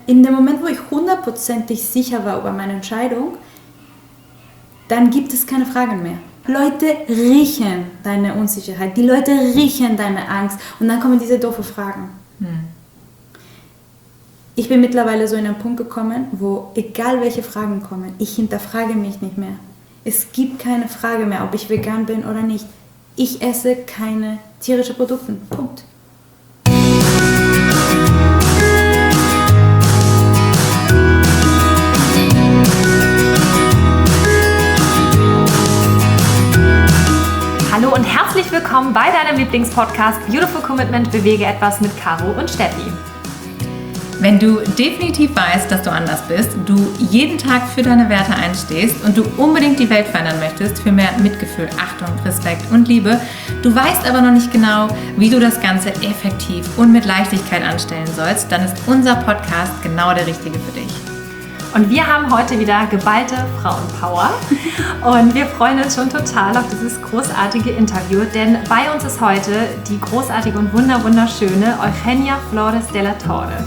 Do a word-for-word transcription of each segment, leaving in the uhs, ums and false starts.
in dem Moment, wo ich hundertprozentig sicher war über meine Entscheidung, dann gibt es keine Fragen mehr. Leute riechen deine Unsicherheit, die Leute riechen deine Angst und dann kommen diese doofen Fragen. Hm. Ich bin mittlerweile so in einen Punkt gekommen, wo egal welche Fragen kommen, ich hinterfrage mich nicht mehr. Es gibt keine Frage mehr, ob ich vegan bin oder nicht. Ich esse keine tierischen Produkte. Punkt. Hallo und herzlich willkommen bei deinem Lieblingspodcast Beautiful Commitment – Bewege etwas mit Caro und Steffi. Wenn du definitiv weißt, dass du anders bist, du jeden Tag für deine Werte einstehst und du unbedingt die Welt verändern möchtest für mehr Mitgefühl, Achtung, Respekt und Liebe, du weißt aber noch nicht genau, wie du das Ganze effektiv und mit Leichtigkeit anstellen sollst, dann ist unser Podcast genau der richtige für dich. Und wir haben heute wieder geballte Frauenpower und wir freuen uns schon total auf dieses großartige Interview, denn bei uns ist heute die großartige und wunderschöne Eugenia Flores de la Torre.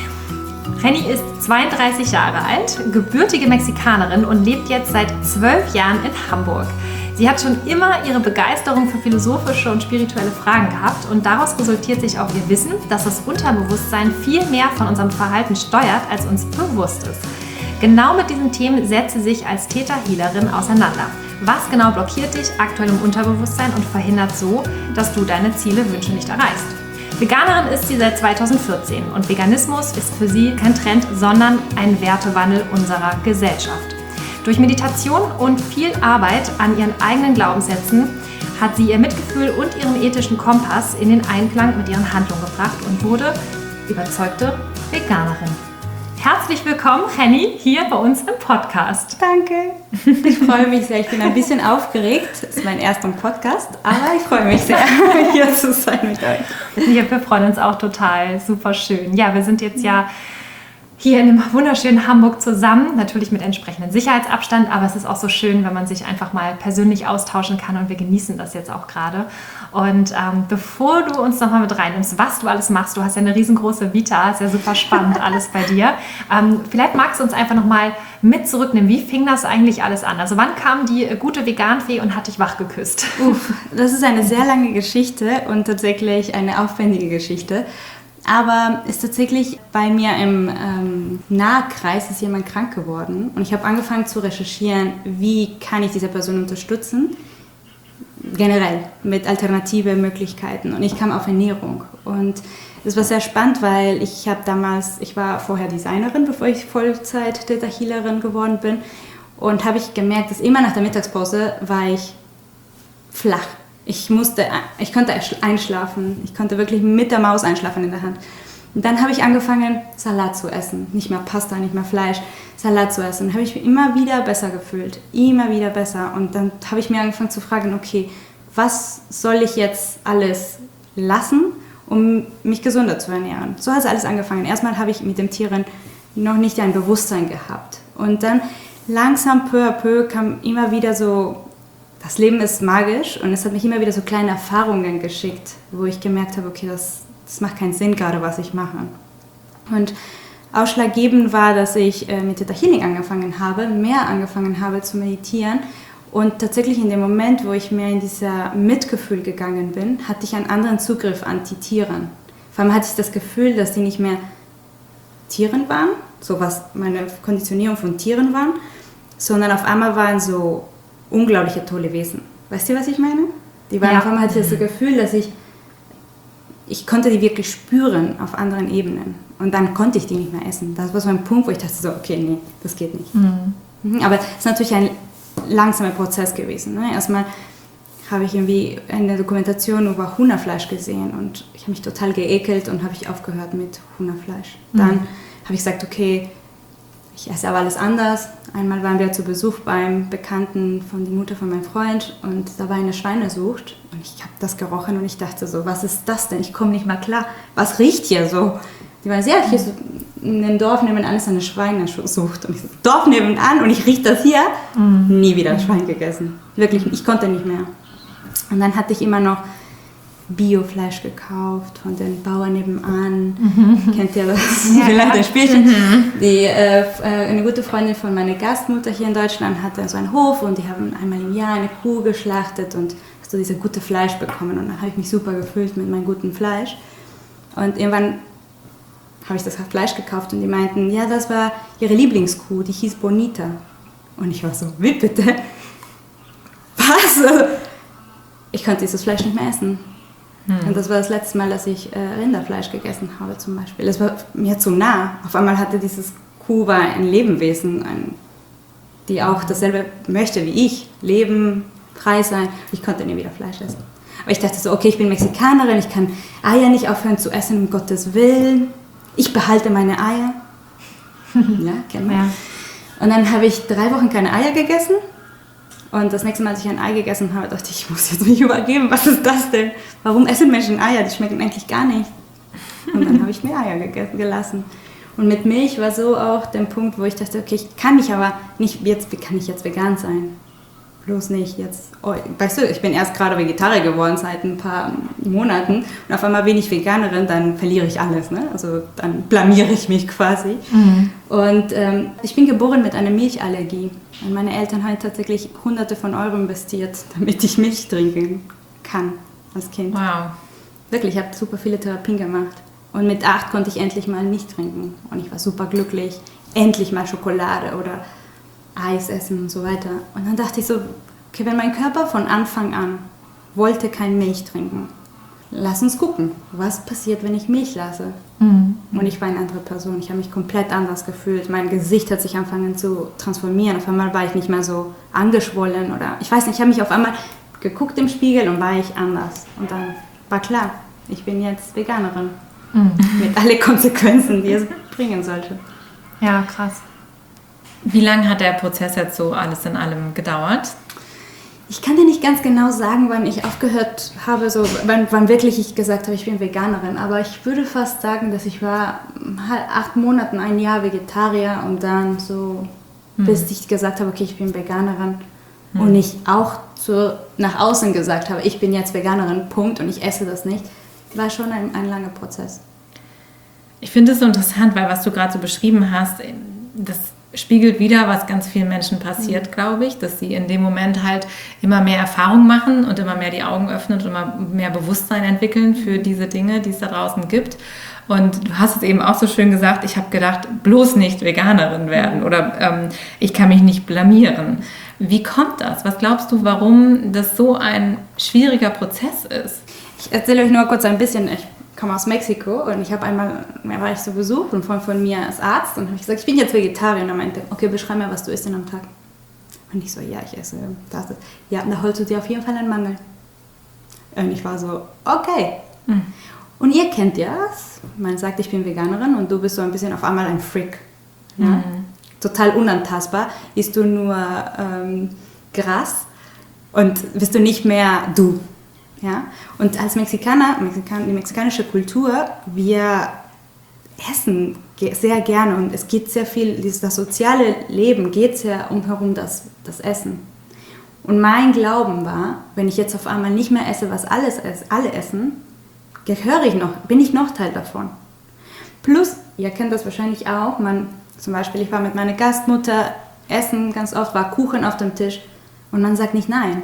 Renny ist zweiunddreißig Jahre alt, gebürtige Mexikanerin und lebt jetzt seit zwölf Jahren in Hamburg. Sie hat schon immer ihre Begeisterung für philosophische und spirituelle Fragen gehabt und daraus resultiert sich auch ihr Wissen, dass das Unterbewusstsein viel mehr von unserem Verhalten steuert, als uns bewusst ist. Genau mit diesen Themen setzt sie sich als Theta-Healerin auseinander. Was genau blockiert dich aktuell im Unterbewusstsein und verhindert so, dass du deine Ziele, Wünsche nicht erreichst? Veganerin ist sie seit zweitausendvierzehn und Veganismus ist für sie kein Trend, sondern ein Wertewandel unserer Gesellschaft. Durch Meditation und viel Arbeit an ihren eigenen Glaubenssätzen hat sie ihr Mitgefühl und ihren ethischen Kompass in den Einklang mit ihren Handlungen gebracht und wurde überzeugte Veganerin. Herzlich willkommen, Renny, hier bei uns im Podcast. Danke. Ich freue mich sehr. Ich bin ein bisschen aufgeregt. Es ist mein erster Podcast, aber ich freue mich sehr, hier zu sein mit euch. Ja, wir freuen uns auch total. Super schön. Ja, wir sind jetzt ja hier in dem wunderschönen Hamburg zusammen, natürlich mit entsprechendem Sicherheitsabstand, aber es ist auch so schön, wenn man sich einfach mal persönlich austauschen kann und wir genießen das jetzt auch gerade. Und ähm, bevor du uns nochmal mit reinnimmst, was du alles machst, du hast ja eine riesengroße Vita, ist ja super spannend alles bei dir. Ähm, vielleicht magst du uns einfach nochmal mit zurücknehmen, wie fing das eigentlich alles an? Also wann kam die gute Veganfee und hat dich wach geküsst? Uff, das ist eine sehr lange Geschichte und tatsächlich eine aufwendige Geschichte. Aber ist tatsächlich bei mir im ähm, Nahkreis ist jemand krank geworden und ich habe angefangen zu recherchieren, wie kann ich diese Person unterstützen, generell mit alternative Möglichkeiten und ich kam auf Ernährung und das war sehr spannend, weil ich habe damals, ich war vorher Designerin, bevor ich Vollzeit Theta Healerin geworden bin und habe ich gemerkt, dass immer nach der Mittagspause war ich flach. Ich musste, ich konnte einschlafen, ich konnte wirklich mit der Maus einschlafen in der Hand. Und dann habe ich angefangen, Salat zu essen. Nicht mehr Pasta, nicht mehr Fleisch, Salat zu essen. Und habe ich mich immer wieder besser gefühlt, immer wieder besser. Und dann habe ich mir angefangen zu fragen, okay, was soll ich jetzt alles lassen, um mich gesünder zu ernähren? So hat es alles angefangen. Erstmal habe ich mit den Tieren noch nicht ein Bewusstsein gehabt. Und dann langsam, peu à peu, kam immer wieder so, das Leben ist magisch und es hat mich immer wieder so kleine Erfahrungen geschickt, wo ich gemerkt habe, okay, das, das macht keinen Sinn gerade, was ich mache. Und ausschlaggebend war, dass ich äh, mit Theta Healing angefangen habe, mehr angefangen habe zu meditieren und tatsächlich in dem Moment, wo ich mehr in dieser Mitgefühl gegangen bin, hatte ich einen anderen Zugriff an die Tieren. Vor allem hatte ich das Gefühl, dass die nicht mehr Tieren waren, so was meine Konditionierung von Tieren waren, sondern auf einmal waren so unglaubliche tolle Wesen. Weißt du, was ich meine? Die waren, ja. Auf einmal hatte ich das Gefühl, dass ich, ich konnte die wirklich spüren auf anderen Ebenen. Und dann konnte ich die nicht mehr essen. Das war so ein Punkt, wo ich dachte so, okay, nee, das geht nicht. Mhm. Aber es ist natürlich ein langsamer Prozess gewesen. Ne? Erstmal habe ich irgendwie eine Dokumentation über Hühnerfleisch gesehen und ich habe mich total geekelt und habe ich aufgehört mit Hühnerfleisch. Mhm. Dann habe ich gesagt, okay, ich esse aber alles anders. Einmal waren wir zu Besuch beim Bekannten von der Mutter von meinem Freund und da war eine Schweinesucht und ich habe das gerochen und ich dachte so, was ist das denn? Ich komme nicht mal klar. Was riecht hier so? Die waren sehr, hier ist in dem Dorf nebenan ist eine Schweinesucht und ich so, Dorf nebenan und ich rieche das hier. Mhm. Nie wieder Schwein gegessen. Wirklich, ich konnte nicht mehr. Und dann hatte ich immer noch Biofleisch gekauft von den Bauern nebenan. Mhm. Kennt ihr das? Ja, Vielleicht ein Spielchen. Mhm. Die, äh, eine gute Freundin von meiner Gastmutter hier in Deutschland hatte so einen Hof und die haben einmal im Jahr eine Kuh geschlachtet und so dieses gute Fleisch bekommen. Und dann habe ich mich super gefühlt mit meinem guten Fleisch. Und irgendwann habe ich das Fleisch gekauft und die meinten, ja, das war ihre Lieblingskuh, die hieß Bonita. Und ich war so, wie bitte? Was? Also, ich konnte dieses Fleisch nicht mehr essen. Hm. Und das war das letzte Mal, dass ich äh, Rinderfleisch gegessen habe zum Beispiel. Das war mir zu nah. Auf einmal hatte dieses Kuh war ein Lebewesen, ein, die auch dasselbe möchte wie ich. Leben, frei sein. Ich konnte nie wieder Fleisch essen. Aber ich dachte so, okay, ich bin Mexikanerin, ich kann Eier nicht aufhören zu essen, um Gottes Willen. Ich behalte meine Eier. Ja, kennen wir. Ja. Und dann habe ich drei Wochen keine Eier gegessen. Und das nächste Mal, als ich ein Ei gegessen habe, dachte ich, ich muss jetzt mich übergeben. Was ist das denn? Warum essen Menschen Eier? Die schmecken eigentlich gar nicht. Und dann habe ich mir Eier gegessen, gelassen. Und mit Milch war so auch der Punkt, wo ich dachte, okay, ich kann nicht, aber nicht jetzt, wie kann ich jetzt vegan sein? Bloß nicht jetzt. Oh, weißt du, ich bin erst gerade Vegetarier geworden seit ein paar Monaten und auf einmal bin ich Veganerin, dann verliere ich alles, ne? Also dann blamiere ich mich quasi. Mhm. Und ähm, ich bin geboren mit einer Milchallergie und meine Eltern haben tatsächlich Hunderte von Euro investiert, damit ich Milch trinken kann als Kind. Wow. Wirklich, ich habe super viele Therapien gemacht und mit acht konnte ich endlich mal nicht trinken und ich war super glücklich, endlich mal Schokolade oder Eis essen und so weiter. Und dann dachte ich so, okay, wenn mein Körper von Anfang an wollte kein Milch trinken, lass uns gucken, was passiert, wenn ich Milch lasse. Mhm. Und ich war eine andere Person, ich habe mich komplett anders gefühlt. Mein Gesicht hat sich angefangen zu transformieren. Auf einmal war ich nicht mehr so angeschwollen oder ich weiß nicht, ich habe mich auf einmal geguckt im Spiegel und war ich anders. Und dann war klar, ich bin jetzt Veganerin. Mhm. Mit allen Konsequenzen, die es bringen sollte. Ja, krass. Wie lange hat der Prozess jetzt so alles in allem gedauert? Ich kann dir nicht ganz genau sagen, wann ich aufgehört habe, so, wann, wann wirklich ich gesagt habe, ich bin Veganerin. Aber ich würde fast sagen, dass ich war acht Monaten, ein Jahr Vegetarier und dann so, hm. bis ich gesagt habe, okay, ich bin Veganerin. Hm. Und ich auch so nach außen gesagt habe, ich bin jetzt Veganerin, Punkt, und ich esse das nicht, war schon ein, ein langer Prozess. Ich finde es so interessant, weil was du gerade so beschrieben hast, das spiegelt wieder, was ganz vielen Menschen passiert, glaube ich, dass sie in dem Moment halt immer mehr Erfahrung machen und immer mehr die Augen öffnen und immer mehr Bewusstsein entwickeln für diese Dinge, die es da draußen gibt. Und du hast es eben auch so schön gesagt, ich habe gedacht, bloß nicht Veganerin werden oder ähm, ich kann mich nicht blamieren. Wie kommt das? Was glaubst du, warum das so ein schwieriger Prozess ist? Ich erzähle euch nur kurz ein bisschen, ich komme aus Mexiko und ich habe einmal, da war ich so besucht und von, von mir als Arzt und habe ich gesagt, ich bin jetzt Vegetarier und er meinte, okay, beschreib mir, was du isst denn am Tag. Und ich so, ja, ich esse das. Ja, da holst du dir auf jeden Fall einen Mangel. Und ich war so, okay. Mhm. Und ihr kennt ja es, man sagt, ich bin Veganerin und du bist so ein bisschen auf einmal ein Freak. Ja? Mhm. Total unantastbar, isst du nur ähm, Gras und bist du nicht mehr du. Ja? Und als Mexikaner, Mexikan, die mexikanische Kultur, wir essen sehr gerne und es geht sehr viel, das soziale Leben geht sehr umherum das, das Essen. Und mein Glauben war, wenn ich jetzt auf einmal nicht mehr esse, was alles ess, alle essen, gehöre ich noch, bin ich noch Teil davon. Plus, ihr kennt das wahrscheinlich auch, man, zum Beispiel, ich war mit meiner Gastmutter essen, ganz oft war Kuchen auf dem Tisch und man sagt nicht nein.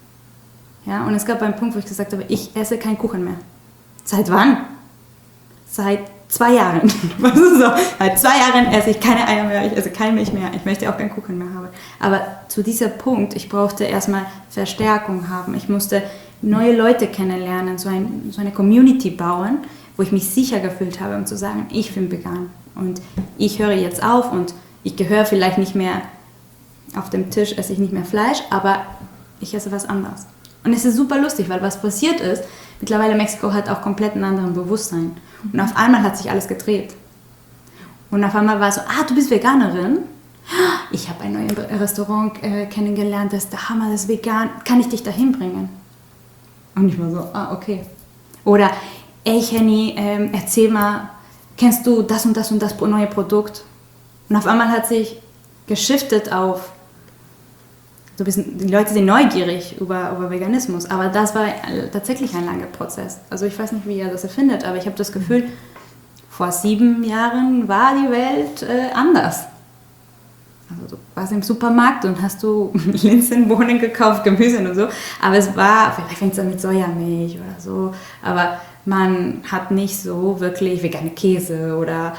Ja, und es gab einen Punkt, wo ich gesagt habe, ich esse keinen Kuchen mehr. Seit wann? Seit zwei Jahren. Was ist so? Seit zwei Jahren esse ich keine Eier mehr, ich esse keine Milch mehr, ich möchte auch keinen Kuchen mehr haben. Aber zu diesem Punkt, ich brauchte erstmal Verstärkung haben. Ich musste neue Leute kennenlernen, so, ein, so eine Community bauen, wo ich mich sicher gefühlt habe, um zu sagen, ich bin vegan. Und ich höre jetzt auf und ich gehöre vielleicht nicht mehr auf dem Tisch, esse ich nicht mehr Fleisch, aber ich esse was anderes. Und es ist super lustig, weil was passiert ist, mittlerweile Mexiko hat auch komplett einen anderen Bewusstsein. Und auf einmal hat sich alles gedreht. Und auf einmal war es so, ah, du bist Veganerin? Ich habe ein neues Restaurant äh, kennengelernt, das ist der Hammer, das ist vegan, kann ich dich dahin bringen? Und ich war so, ah, okay. Oder, ey Henny, ähm, erzähl mal, kennst du das und das und das neue Produkt? Und auf einmal hat sich geschiftet auf, so ein bisschen, die Leute sind neugierig über, über Veganismus, aber das war tatsächlich ein langer Prozess. Also ich weiß nicht, wie ihr das erfindet, aber ich habe das Gefühl, vor sieben Jahren war die Welt äh, anders. Also du warst im Supermarkt und hast du Linsen, Bohnen gekauft, Gemüse und so, aber es war, vielleicht fängt es an mit Sojamilch oder so, aber man hat nicht so wirklich vegane Käse oder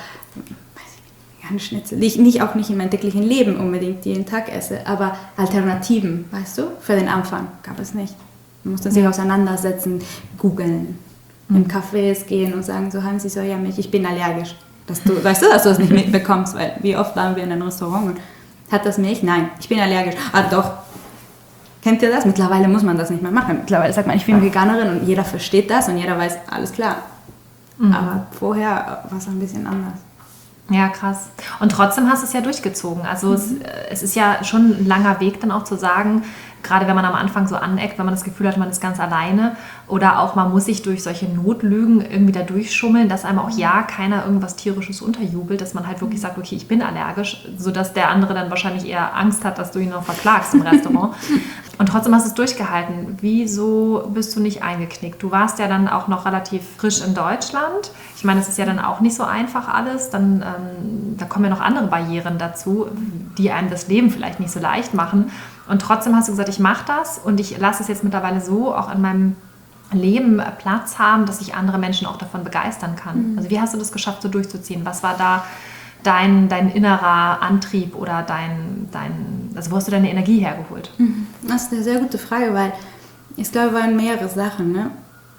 vegane Schnitzel, die ich nicht, auch nicht in meinem täglichen Leben unbedingt jeden Tag esse, aber Alternativen, weißt du, für den Anfang gab es nicht. Man musste sich auseinandersetzen, googeln, mhm. in Cafés gehen und sagen, so haben Sie Sojamilch, ich bin allergisch. Dass du, weißt du, dass du das nicht mitbekommst, weil wie oft waren wir in einem Restaurant und hat das Milch? Nein, ich bin allergisch. Ah doch. Kennt ihr das? Mittlerweile muss man das nicht mehr machen. Mittlerweile sagt man, ich bin Veganerin und jeder versteht das und jeder weiß, alles klar. Mhm. Aber vorher war es ein bisschen anders. Ja, krass. Und trotzdem hast du es ja durchgezogen. Also mhm. es, es ist ja schon ein langer Weg dann auch zu sagen, gerade wenn man am Anfang so aneckt, wenn man das Gefühl hat, man ist ganz alleine oder auch man muss sich durch solche Notlügen irgendwie da durchschummeln, dass einem auch ja keiner irgendwas Tierisches unterjubelt, dass man halt wirklich sagt, okay, ich bin allergisch, sodass der andere dann wahrscheinlich eher Angst hat, dass du ihn noch verklagst im Restaurant. Und trotzdem hast du es durchgehalten. Wieso bist du nicht eingeknickt? Du warst ja dann auch noch relativ frisch in Deutschland. Ich meine, es ist ja dann auch nicht so einfach alles. Dann, ähm, da kommen ja noch andere Barrieren dazu, die einem das Leben vielleicht nicht so leicht machen. Und trotzdem hast du gesagt, ich mache das und ich lasse es jetzt mittlerweile so auch in meinem Leben Platz haben, dass ich andere Menschen auch davon begeistern kann. Mhm. Also wie hast du das geschafft, so durchzuziehen? Was war da dein, dein innerer Antrieb oder dein, dein, also wo hast du deine Energie hergeholt? Mhm. Das ist eine sehr gute Frage, weil ich glaube, es waren mehrere Sachen. Ne?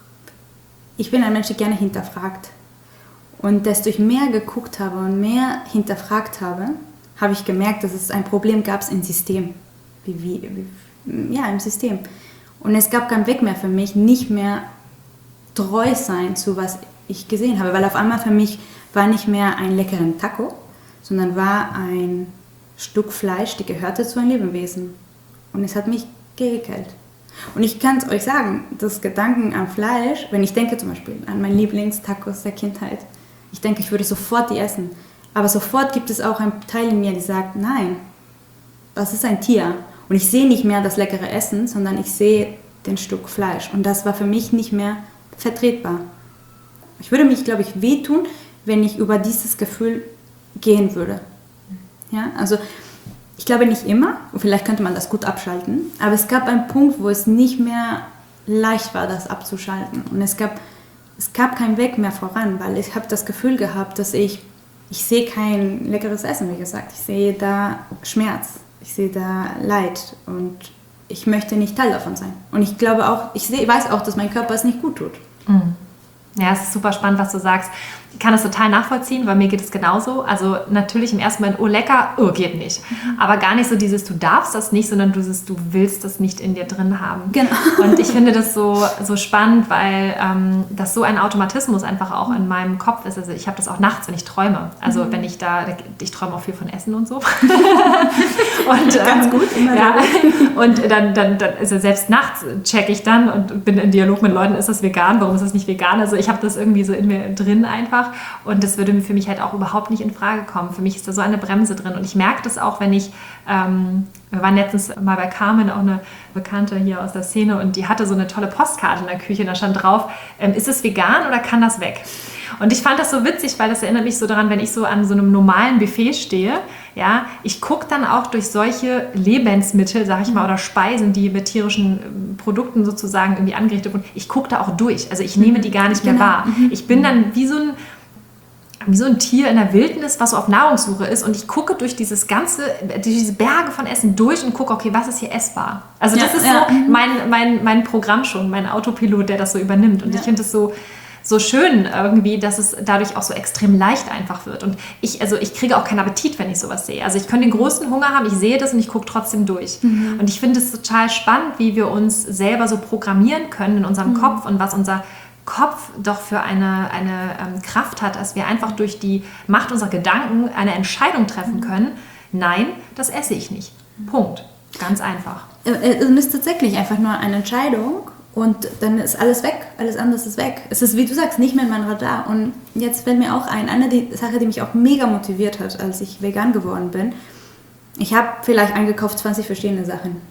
Ich bin ein Mensch, der gerne hinterfragt. Und desto ich mehr geguckt habe und mehr hinterfragt habe, habe ich gemerkt, dass es ein Problem gab im System. Wie, wie, wie, ja, im System. Und es gab keinen Weg mehr für mich, nicht mehr treu sein zu was ich gesehen habe, weil auf einmal für mich war nicht mehr ein leckeren Taco, sondern war ein Stück Fleisch, die gehörte zu einem Lebewesen. Und es hat mich geekelt. Und ich kann es euch sagen, das Gedanken an Fleisch, wenn ich denke zum Beispiel an meinen Lieblingstacos der Kindheit, ich denke, ich würde sofort die essen. Aber sofort gibt es auch einen Teil in mir, der sagt, nein, das ist ein Tier. Und ich sehe nicht mehr das leckere Essen, sondern ich sehe den Stück Fleisch. Und das war für mich nicht mehr vertretbar. Ich würde mich, glaube ich, wehtun, wenn ich über dieses Gefühl gehen würde. Ja, also ich glaube nicht immer, und vielleicht könnte man das gut abschalten, aber es gab einen Punkt, wo es nicht mehr leicht war, das abzuschalten. Und es gab, es gab keinen Weg mehr voran, weil ich habe das Gefühl gehabt, dass ich, ich sehe kein leckeres Essen, wie gesagt. Ich sehe da Schmerz. Ich sehe da Leid und ich möchte nicht Teil davon sein. Und ich glaube auch, ich sehe, weiß auch, dass mein Körper es nicht gut tut. Mhm. Ja, es ist super spannend, was du sagst. Ich kann das total nachvollziehen, weil mir geht es genauso. Also natürlich im ersten Moment, oh lecker, oh geht nicht. Mhm. Aber gar nicht so dieses, du darfst das nicht, sondern du, du willst das nicht in dir drin haben. Genau. Und ich finde das so, so spannend, weil ähm, das so ein Automatismus einfach auch in meinem Kopf ist. Also ich habe das auch nachts, wenn ich träume. Also mhm. wenn ich da, ich träume auch viel von Essen und so. und, Ganz ähm, gut. Immer ja, und dann, dann, dann also selbst nachts checke ich dann und bin in Dialog mit Leuten, ist das vegan, warum ist das nicht vegan? Also ich habe das irgendwie so in mir drin einfach. Und das würde für mich halt auch überhaupt nicht in Frage kommen. Für mich ist da so eine Bremse drin. Und ich merke das auch, wenn ich, ähm, wir waren letztens mal bei Carmen, auch eine Bekannte hier aus der Szene, und die hatte so eine tolle Postkarte in der Küche, und da stand drauf, ähm, ist es vegan oder kann das weg? Und ich fand das so witzig, weil das erinnert mich so daran, wenn ich so an so einem normalen Buffet stehe, ja, ich gucke dann auch durch solche Lebensmittel, sag ich mal, oder Speisen, die mit tierischen Produkten sozusagen irgendwie angerichtet wurden, ich gucke da auch durch. Also ich nehme die gar nicht mehr genau. wahr. Ich bin dann wie so ein wie so ein Tier in der Wildnis, was so auf Nahrungssuche ist, und ich gucke durch dieses ganze, durch diese Berge von Essen durch und gucke, okay, was ist hier essbar? Also das ja, ist ja. so mein, mein, mein Programm schon, mein Autopilot, der das so übernimmt. Und ja. ich finde es so, so schön irgendwie, dass es dadurch auch so extrem leicht einfach wird. Und ich, also ich kriege auch keinen Appetit, wenn ich sowas sehe. Also ich könnte den großen Hunger haben, ich sehe das und ich gucke trotzdem durch. Mhm. Und ich finde es total spannend, wie wir uns selber so programmieren können in unserem mhm. Kopf und was unser Kopf doch für eine, eine ähm, Kraft hat, dass wir einfach durch die Macht unserer Gedanken eine Entscheidung treffen können. Nein, das esse ich nicht. Punkt. Ganz einfach. Es ist tatsächlich einfach nur eine Entscheidung und dann ist alles weg. Alles andere ist weg. Es ist, wie du sagst, nicht mehr in meinem Radar. Und jetzt fällt mir auch ein, eine die Sache, die mich auch mega motiviert hat, als ich vegan geworden bin. Ich habe vielleicht eingekauft zwanzig verschiedene Sachen.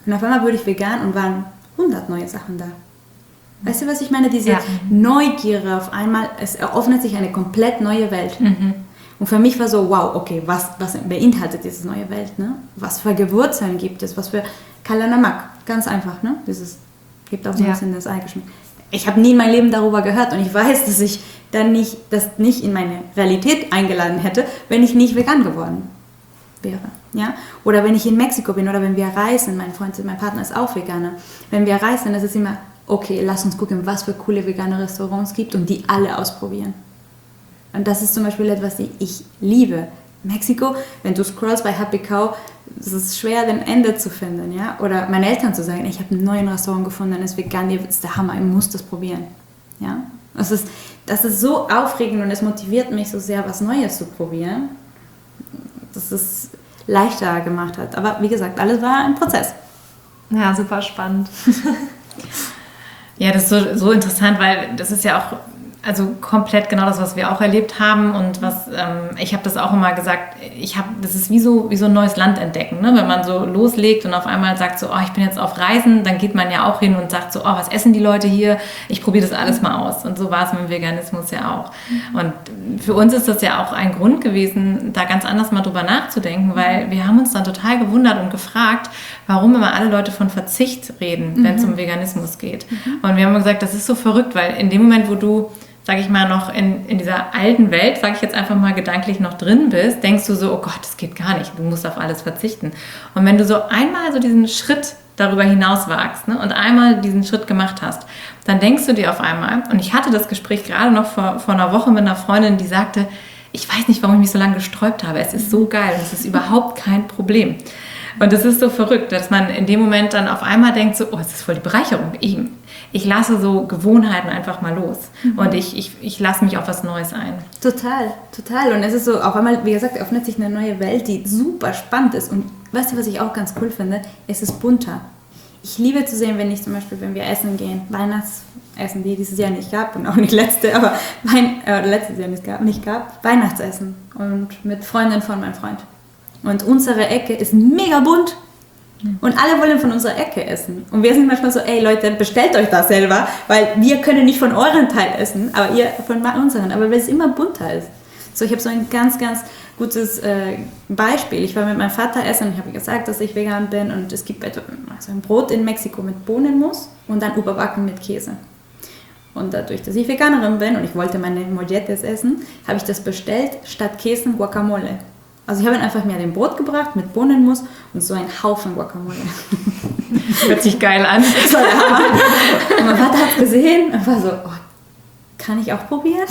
Und auf einmal wurde ich vegan und waren hundert neue Sachen da. Weißt du, was ich meine? Diese ja. Neugier auf einmal, es eröffnet sich eine komplett neue Welt. Mhm. Und für mich war so, wow, okay, was, was beinhaltet diese neue Welt? Ne? Was für Gewürze gibt es? Was für Kalanamak? Ganz einfach, ne? Dieses gibt auch so ein ja. bisschen das Eigenschmack. Ich habe nie in meinem Leben darüber gehört und ich weiß, dass ich dann nicht, das nicht in meine Realität eingeladen hätte, wenn ich nicht vegan geworden wäre. Ja? Oder wenn ich in Mexiko bin oder wenn wir reisen, mein Freund, mein Partner ist auch Veganer, wenn wir reisen, dann ist es immer, okay, lass uns gucken, was für coole vegane Restaurants es gibt und die alle ausprobieren. Und das ist zum Beispiel etwas, das ich liebe. Mexiko, wenn du scrollst bei Happy Cow, es ist schwer, den Ende zu finden. Ja? Oder meinen Eltern zu sagen, ich habe einen neuen Restaurant gefunden, das ist vegan, das ist der Hammer, ich muss das probieren. Ja? Das ist, das ist so aufregend und es motiviert mich so sehr, was Neues zu probieren, dass es leichter gemacht hat. Aber wie gesagt, alles war ein Prozess. Ja, super spannend. Ja, das ist so, so interessant, weil das ist ja auch also komplett genau das, was wir auch erlebt haben und was, ähm, ich habe das auch immer gesagt, ich habe, das ist wie so, wie so ein neues Land entdecken, ne? Wenn man so loslegt und auf einmal sagt so, oh, ich bin jetzt auf Reisen, dann geht man ja auch hin und sagt so, oh, was essen die Leute hier? Ich probiere das alles mal aus. Und so war es mit dem Veganismus ja auch. Und für uns ist das ja auch ein Grund gewesen, da ganz anders mal drüber nachzudenken, weil wir haben uns dann total gewundert und gefragt, warum immer alle Leute von Verzicht reden, mhm. wenn es um Veganismus geht. Mhm. Und wir haben gesagt, das ist so verrückt, weil in dem Moment, wo du sage ich mal, noch in, in dieser alten Welt, sage ich jetzt einfach mal gedanklich noch drin bist, denkst du so, oh Gott, das geht gar nicht, du musst auf alles verzichten. Und wenn du so einmal so diesen Schritt darüber hinaus wagst, ne, und einmal diesen Schritt gemacht hast, dann denkst du dir auf einmal, und ich hatte das Gespräch gerade noch vor, vor einer Woche mit einer Freundin, die sagte, ich weiß nicht, warum ich mich so lange gesträubt habe, es ist so geil, es ist überhaupt kein Problem. Und das ist so verrückt, dass man in dem Moment dann auf einmal denkt, so, oh, das ist voll die Bereicherung. Ich, ich lasse so Gewohnheiten einfach mal los. Mhm. Und ich, ich, ich lasse mich auf was Neues ein. Total, total. Und es ist so, auf einmal, wie gesagt, öffnet sich eine neue Welt, die super spannend ist. Und weißt du, was ich auch ganz cool finde? Es ist bunter. Ich liebe zu sehen, wenn ich zum Beispiel, wenn wir essen gehen, Weihnachtsessen, die dieses Jahr nicht gab und auch nicht letzte, aber Wein, äh, letztes Jahr nicht gab, nicht gab, Weihnachtsessen und mit Freundin von meinem Freund. Und unsere Ecke ist mega bunt. Und alle wollen von unserer Ecke essen. Und wir sind manchmal so, ey Leute, bestellt euch das selber, weil wir können nicht von euren Teil essen, aber ihr von unseren. Aber weil es immer bunter ist. So, ich habe so ein ganz, ganz gutes äh, Beispiel. Ich war mit meinem Vater essen und ich habe gesagt, dass ich vegan bin. Und es gibt etwa, also ein Brot in Mexiko mit Bohnenmus und dann überbacken mit Käse. Und dadurch, dass ich Veganerin bin und ich wollte meine Molletes essen, habe ich das bestellt, statt Käse Guacamole. Also ich habe einfach mir den Brot gebracht mit Bohnenmus und so einen Haufen Guacamole. Hört sich geil an. Das war der Hammer. Und mein Vater hat es gesehen und war so, oh, kann ich auch probieren?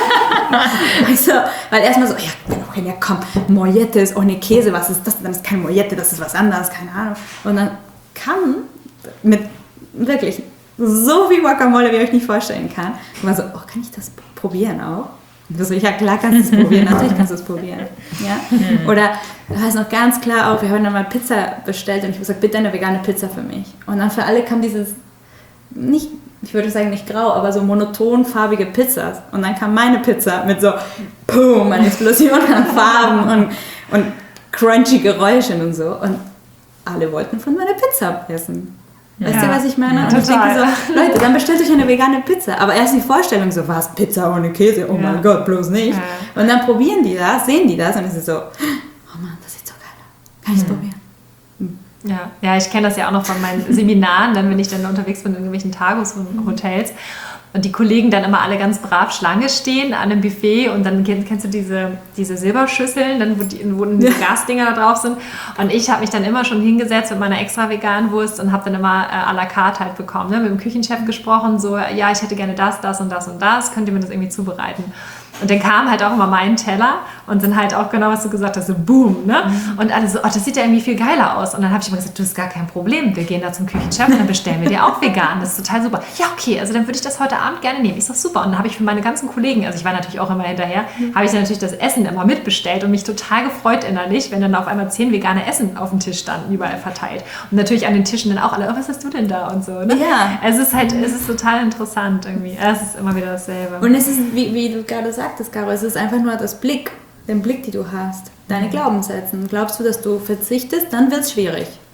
Also, weil erstmal so, ja, okay, ja komm, Molletes ohne Käse, was ist das? Dann ist kein Mollette, das ist was anderes, keine Ahnung. Und dann kam mit wirklich so viel Guacamole, wie ich euch nicht vorstellen kann. Und war so, oh, kann ich das probieren auch? So, ja klar kannst du es probieren, natürlich kannst du es probieren. Ja? Oder da war es noch ganz klar auch, wir haben dann mal Pizza bestellt und ich habe gesagt, bitte eine vegane Pizza für mich. Und dann für alle kam dieses, nicht, ich würde sagen nicht grau, aber so monotonfarbige Pizzas. Und dann kam meine Pizza mit so, boom, eine Explosion an Farben und, und crunchy Geräuschen und so. Und alle wollten von meiner Pizza essen. Weißt ja. du, was ich meine? Und Total. ich denke so, Leute, dann bestellt euch eine vegane Pizza. Aber erst die Vorstellung so, was, Pizza ohne Käse? Oh ja. mein Gott, bloß nicht. Ja. Und dann probieren die das, sehen die das und es ist so, oh Mann, das sieht so geil aus. Kann ich es mhm. probieren? Mhm. Ja. ja, ich kenne das ja auch noch von meinen Seminaren, dann wenn ich dann unterwegs bin in irgendwelchen Tageshotels und die Kollegen dann immer alle ganz brav Schlange stehen an einem Buffet und dann kennst, kennst du diese, diese Silberschüsseln, dann wo, die, wo diese Gasdinger da drauf sind und ich habe mich dann immer schon hingesetzt mit meiner extra veganen Wurst und habe dann immer äh, à la carte halt bekommen, ne? Mit dem Küchenchef gesprochen, so ja, ich hätte gerne das, das und das und das, könnt ihr mir das irgendwie zubereiten? Und dann kam halt auch immer mein Teller und dann halt auch genau, was du gesagt hast, so boom, ne? Mhm. Und alle so, oh, das sieht ja irgendwie viel geiler aus. Und dann habe ich immer gesagt, du, ist gar kein Problem, wir gehen da zum Küchenchef und dann bestellen wir dir auch vegan, das ist total super. Ja, okay, also dann würde ich das heute Abend gerne nehmen, ist doch super. Und dann habe ich für meine ganzen Kollegen, also ich war natürlich auch immer hinterher, mhm. habe ich dann natürlich das Essen immer mitbestellt und mich total gefreut innerlich, wenn dann auf einmal zehn vegane Essen auf dem Tisch standen, überall verteilt. Und natürlich an den Tischen dann auch alle, oh, was hast du denn da und so, ne? Ja. Es ist halt, es ist total interessant irgendwie. Es ist immer wieder dasselbe. Und es ist, wie, wie du gerade sagst, das, Caro, es ist einfach nur das Blick, den Blick, den du hast, deine Glaubenssätze. Glaubst du, dass du verzichtest, dann wird es schwierig.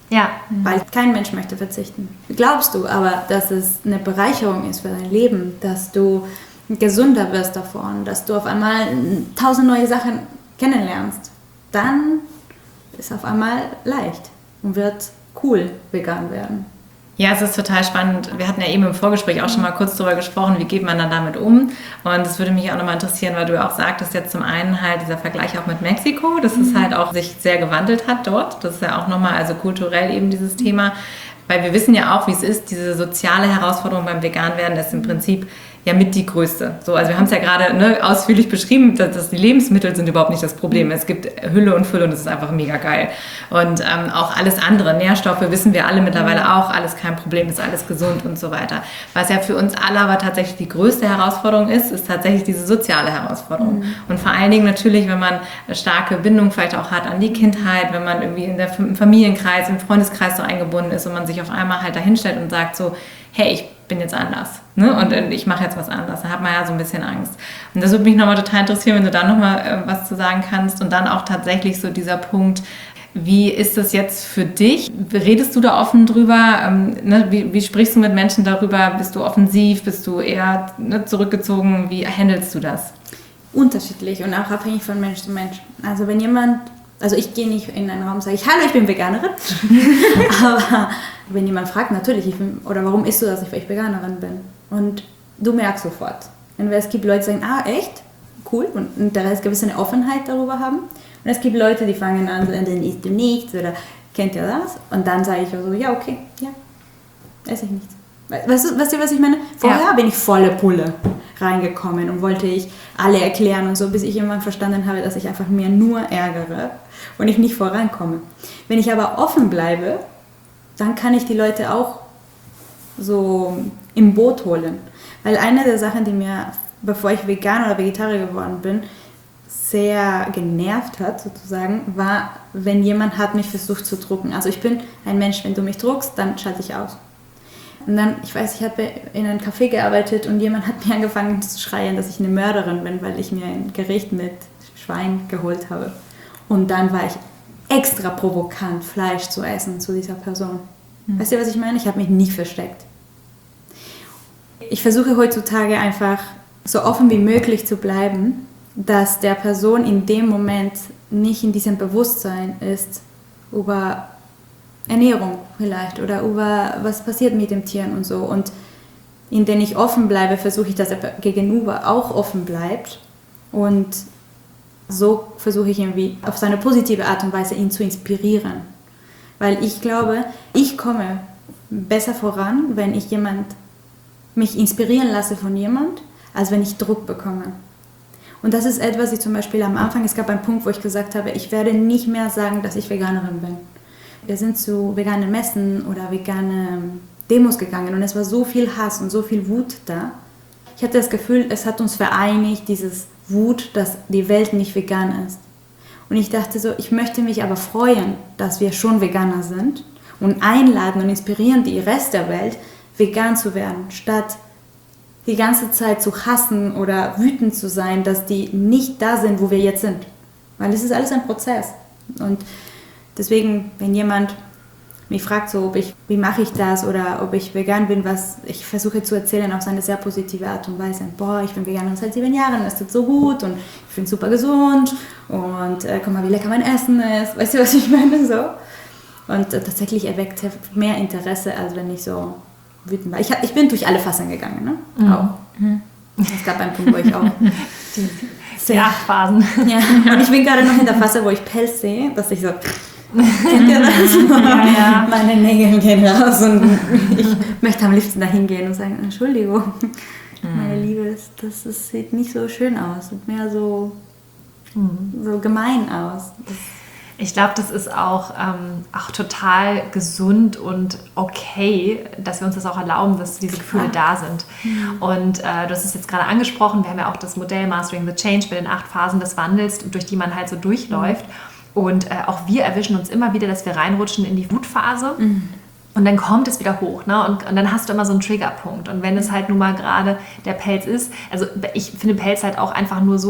Ja. Weil kein Mensch möchte verzichten. Glaubst du aber, dass es eine Bereicherung ist für dein Leben, dass du gesünder wirst davon, dass du auf einmal tausend neue Sachen kennenlernst, dann ist auf einmal leicht und wird cool vegan werden. Ja, es ist total spannend. Wir hatten ja eben im Vorgespräch auch schon mal kurz darüber gesprochen, wie geht man dann damit um. Und es würde mich auch nochmal interessieren, weil du ja auch sagtest, jetzt zum einen halt dieser Vergleich auch mit Mexiko, dass es halt auch sich sehr gewandelt hat dort. Das ist ja auch nochmal, also kulturell eben dieses Thema. Weil wir wissen ja auch, wie es ist, diese soziale Herausforderung beim Veganwerden ist im Prinzip ja mit die größte. So, also wir haben es ja gerade ne, ausführlich beschrieben, dass, dass die Lebensmittel sind überhaupt nicht das Problem. Es gibt Hülle und Fülle und es ist einfach mega geil. Und ähm, auch alles andere, Nährstoffe, wissen wir alle mittlerweile auch, alles kein Problem, ist alles gesund und so weiter. Was ja für uns alle aber tatsächlich die größte Herausforderung ist, ist tatsächlich diese soziale Herausforderung. Mhm. Und vor allen Dingen natürlich, wenn man eine starke Bindung vielleicht auch hat an die Kindheit, wenn man irgendwie in der, im Familienkreis, im Freundeskreis so eingebunden ist und man sich auf einmal halt dahinstellt und sagt so, hey, ich bin jetzt anders, ne? Und ich mache jetzt was anderes. Da hat man ja so ein bisschen Angst. Und das würde mich nochmal total interessieren, wenn du da nochmal äh, was zu sagen kannst. Und dann auch tatsächlich so dieser Punkt, wie ist das jetzt für dich? Redest du da offen drüber? Ähm, ne? wie, wie sprichst du mit Menschen darüber? Bist du offensiv? Bist du eher ne, zurückgezogen? Wie handelst du das? Unterschiedlich und auch abhängig von Mensch zu Mensch. Also wenn jemand, also ich gehe nicht in einen Raum und sage, ich, hallo, ich bin Veganerin. Aber wenn jemand fragt, natürlich, ich bin, oder warum isst du das nicht, weil ich Veganerin bin? Und du merkst sofort. Und es gibt Leute, die sagen, ah, echt? Cool. Und, und da ist gewisse eine Offenheit darüber haben. Und es gibt Leute, die fangen an, dann isst du nichts oder kennt ihr das? Und dann sage ich so, ja, okay, ja, esse ich nichts. Weißt du, weißt du, was ich meine? Vorher ja. bin ich volle Pulle reingekommen und wollte ich alle erklären und so, bis ich irgendwann verstanden habe, dass ich einfach mir nur ärgere und ich nicht vorankomme. Wenn ich aber offen bleibe, dann kann ich die Leute auch so im Boot holen. Weil eine der Sachen, die mir, bevor ich Vegan oder Vegetarier geworden bin, sehr genervt hat, sozusagen, war, wenn jemand hat mich versucht zu drucken. Also ich bin ein Mensch, wenn du mich druckst, dann schalte ich aus. Und dann, ich weiß, ich habe in einem Café gearbeitet und jemand hat mir angefangen zu schreien, dass ich eine Mörderin bin, weil ich mir ein Gericht mit Schwein geholt habe. Und dann war ich extra provokant, Fleisch zu essen zu dieser Person. Mhm. Weißt du, was ich meine? Ich habe mich nicht versteckt. Ich versuche heutzutage einfach so offen wie möglich zu bleiben, dass der Person in dem Moment nicht in diesem Bewusstsein ist über Ernährung vielleicht oder über was passiert mit dem Tier und so. Und indem ich offen bleibe, versuche ich, dass er gegenüber auch offen bleibt. Und so versuche ich irgendwie auf seine positive Art und Weise ihn zu inspirieren. Weil ich glaube, ich komme besser voran, wenn ich jemand mich inspirieren lasse von jemand, als wenn ich Druck bekomme. Und das ist etwas, wie zum Beispiel am Anfang, es gab einen Punkt, wo ich gesagt habe, ich werde nicht mehr sagen, dass ich Veganerin bin. Wir sind zu veganen Messen oder veganen Demos gegangen und es war so viel Hass und so viel Wut da. Ich hatte das Gefühl, es hat uns vereinigt, dieses Wut, dass die Welt nicht vegan ist. Und ich dachte so, ich möchte mich aber freuen, dass wir schon Veganer sind und einladen und inspirieren die Rest der Welt, vegan zu werden, statt die ganze Zeit zu hassen oder wütend zu sein, dass die nicht da sind, wo wir jetzt sind. Weil es ist alles ein Prozess. Und deswegen, wenn jemand mich fragt, so, ob ich, wie mache ich das oder ob ich vegan bin, was ich versuche zu erzählen auf eine sehr positive Art und Weise. Boah, ich bin vegan seit sieben Jahren, es tut so gut und ich finde es super gesund und äh, guck mal, wie lecker mein Essen ist. Weißt du, was ich meine? So. Und äh, tatsächlich erweckt mehr Interesse, als wenn ich so wütend war. Ich, ich bin durch alle Fassen gegangen, ne? Mhm. Auch. Mhm. Es gab einen Punkt, wo ich auch sehr Phasen. Ja, und ich bin gerade noch in der Phase, wo ich Pelz sehe, dass ich so, kennt ihr das? Ja, ja. Meine Nägel gehen raus und ich möchte am liebsten dahin gehen und sagen, Entschuldigung, mhm. meine Liebe, das, das, das sieht nicht so schön aus, sieht mehr so, mhm. so gemein aus. Das, ich glaube, das ist auch, ähm, auch total gesund und okay, dass wir uns das auch erlauben, dass diese Gefühle ja. da sind. Mhm. Und äh, du hast es jetzt gerade angesprochen, wir haben ja auch das Modell Mastering the Change mit den acht Phasen des Wandels, durch die man halt so durchläuft. Mhm. Und äh, auch wir erwischen uns immer wieder, dass wir reinrutschen in die Wutphase. Mhm. Und dann kommt es wieder hoch, ne? Und, und dann hast du immer so einen Triggerpunkt. Und wenn es halt nun mal gerade der Pelz ist, also ich finde Pelz halt auch einfach nur so,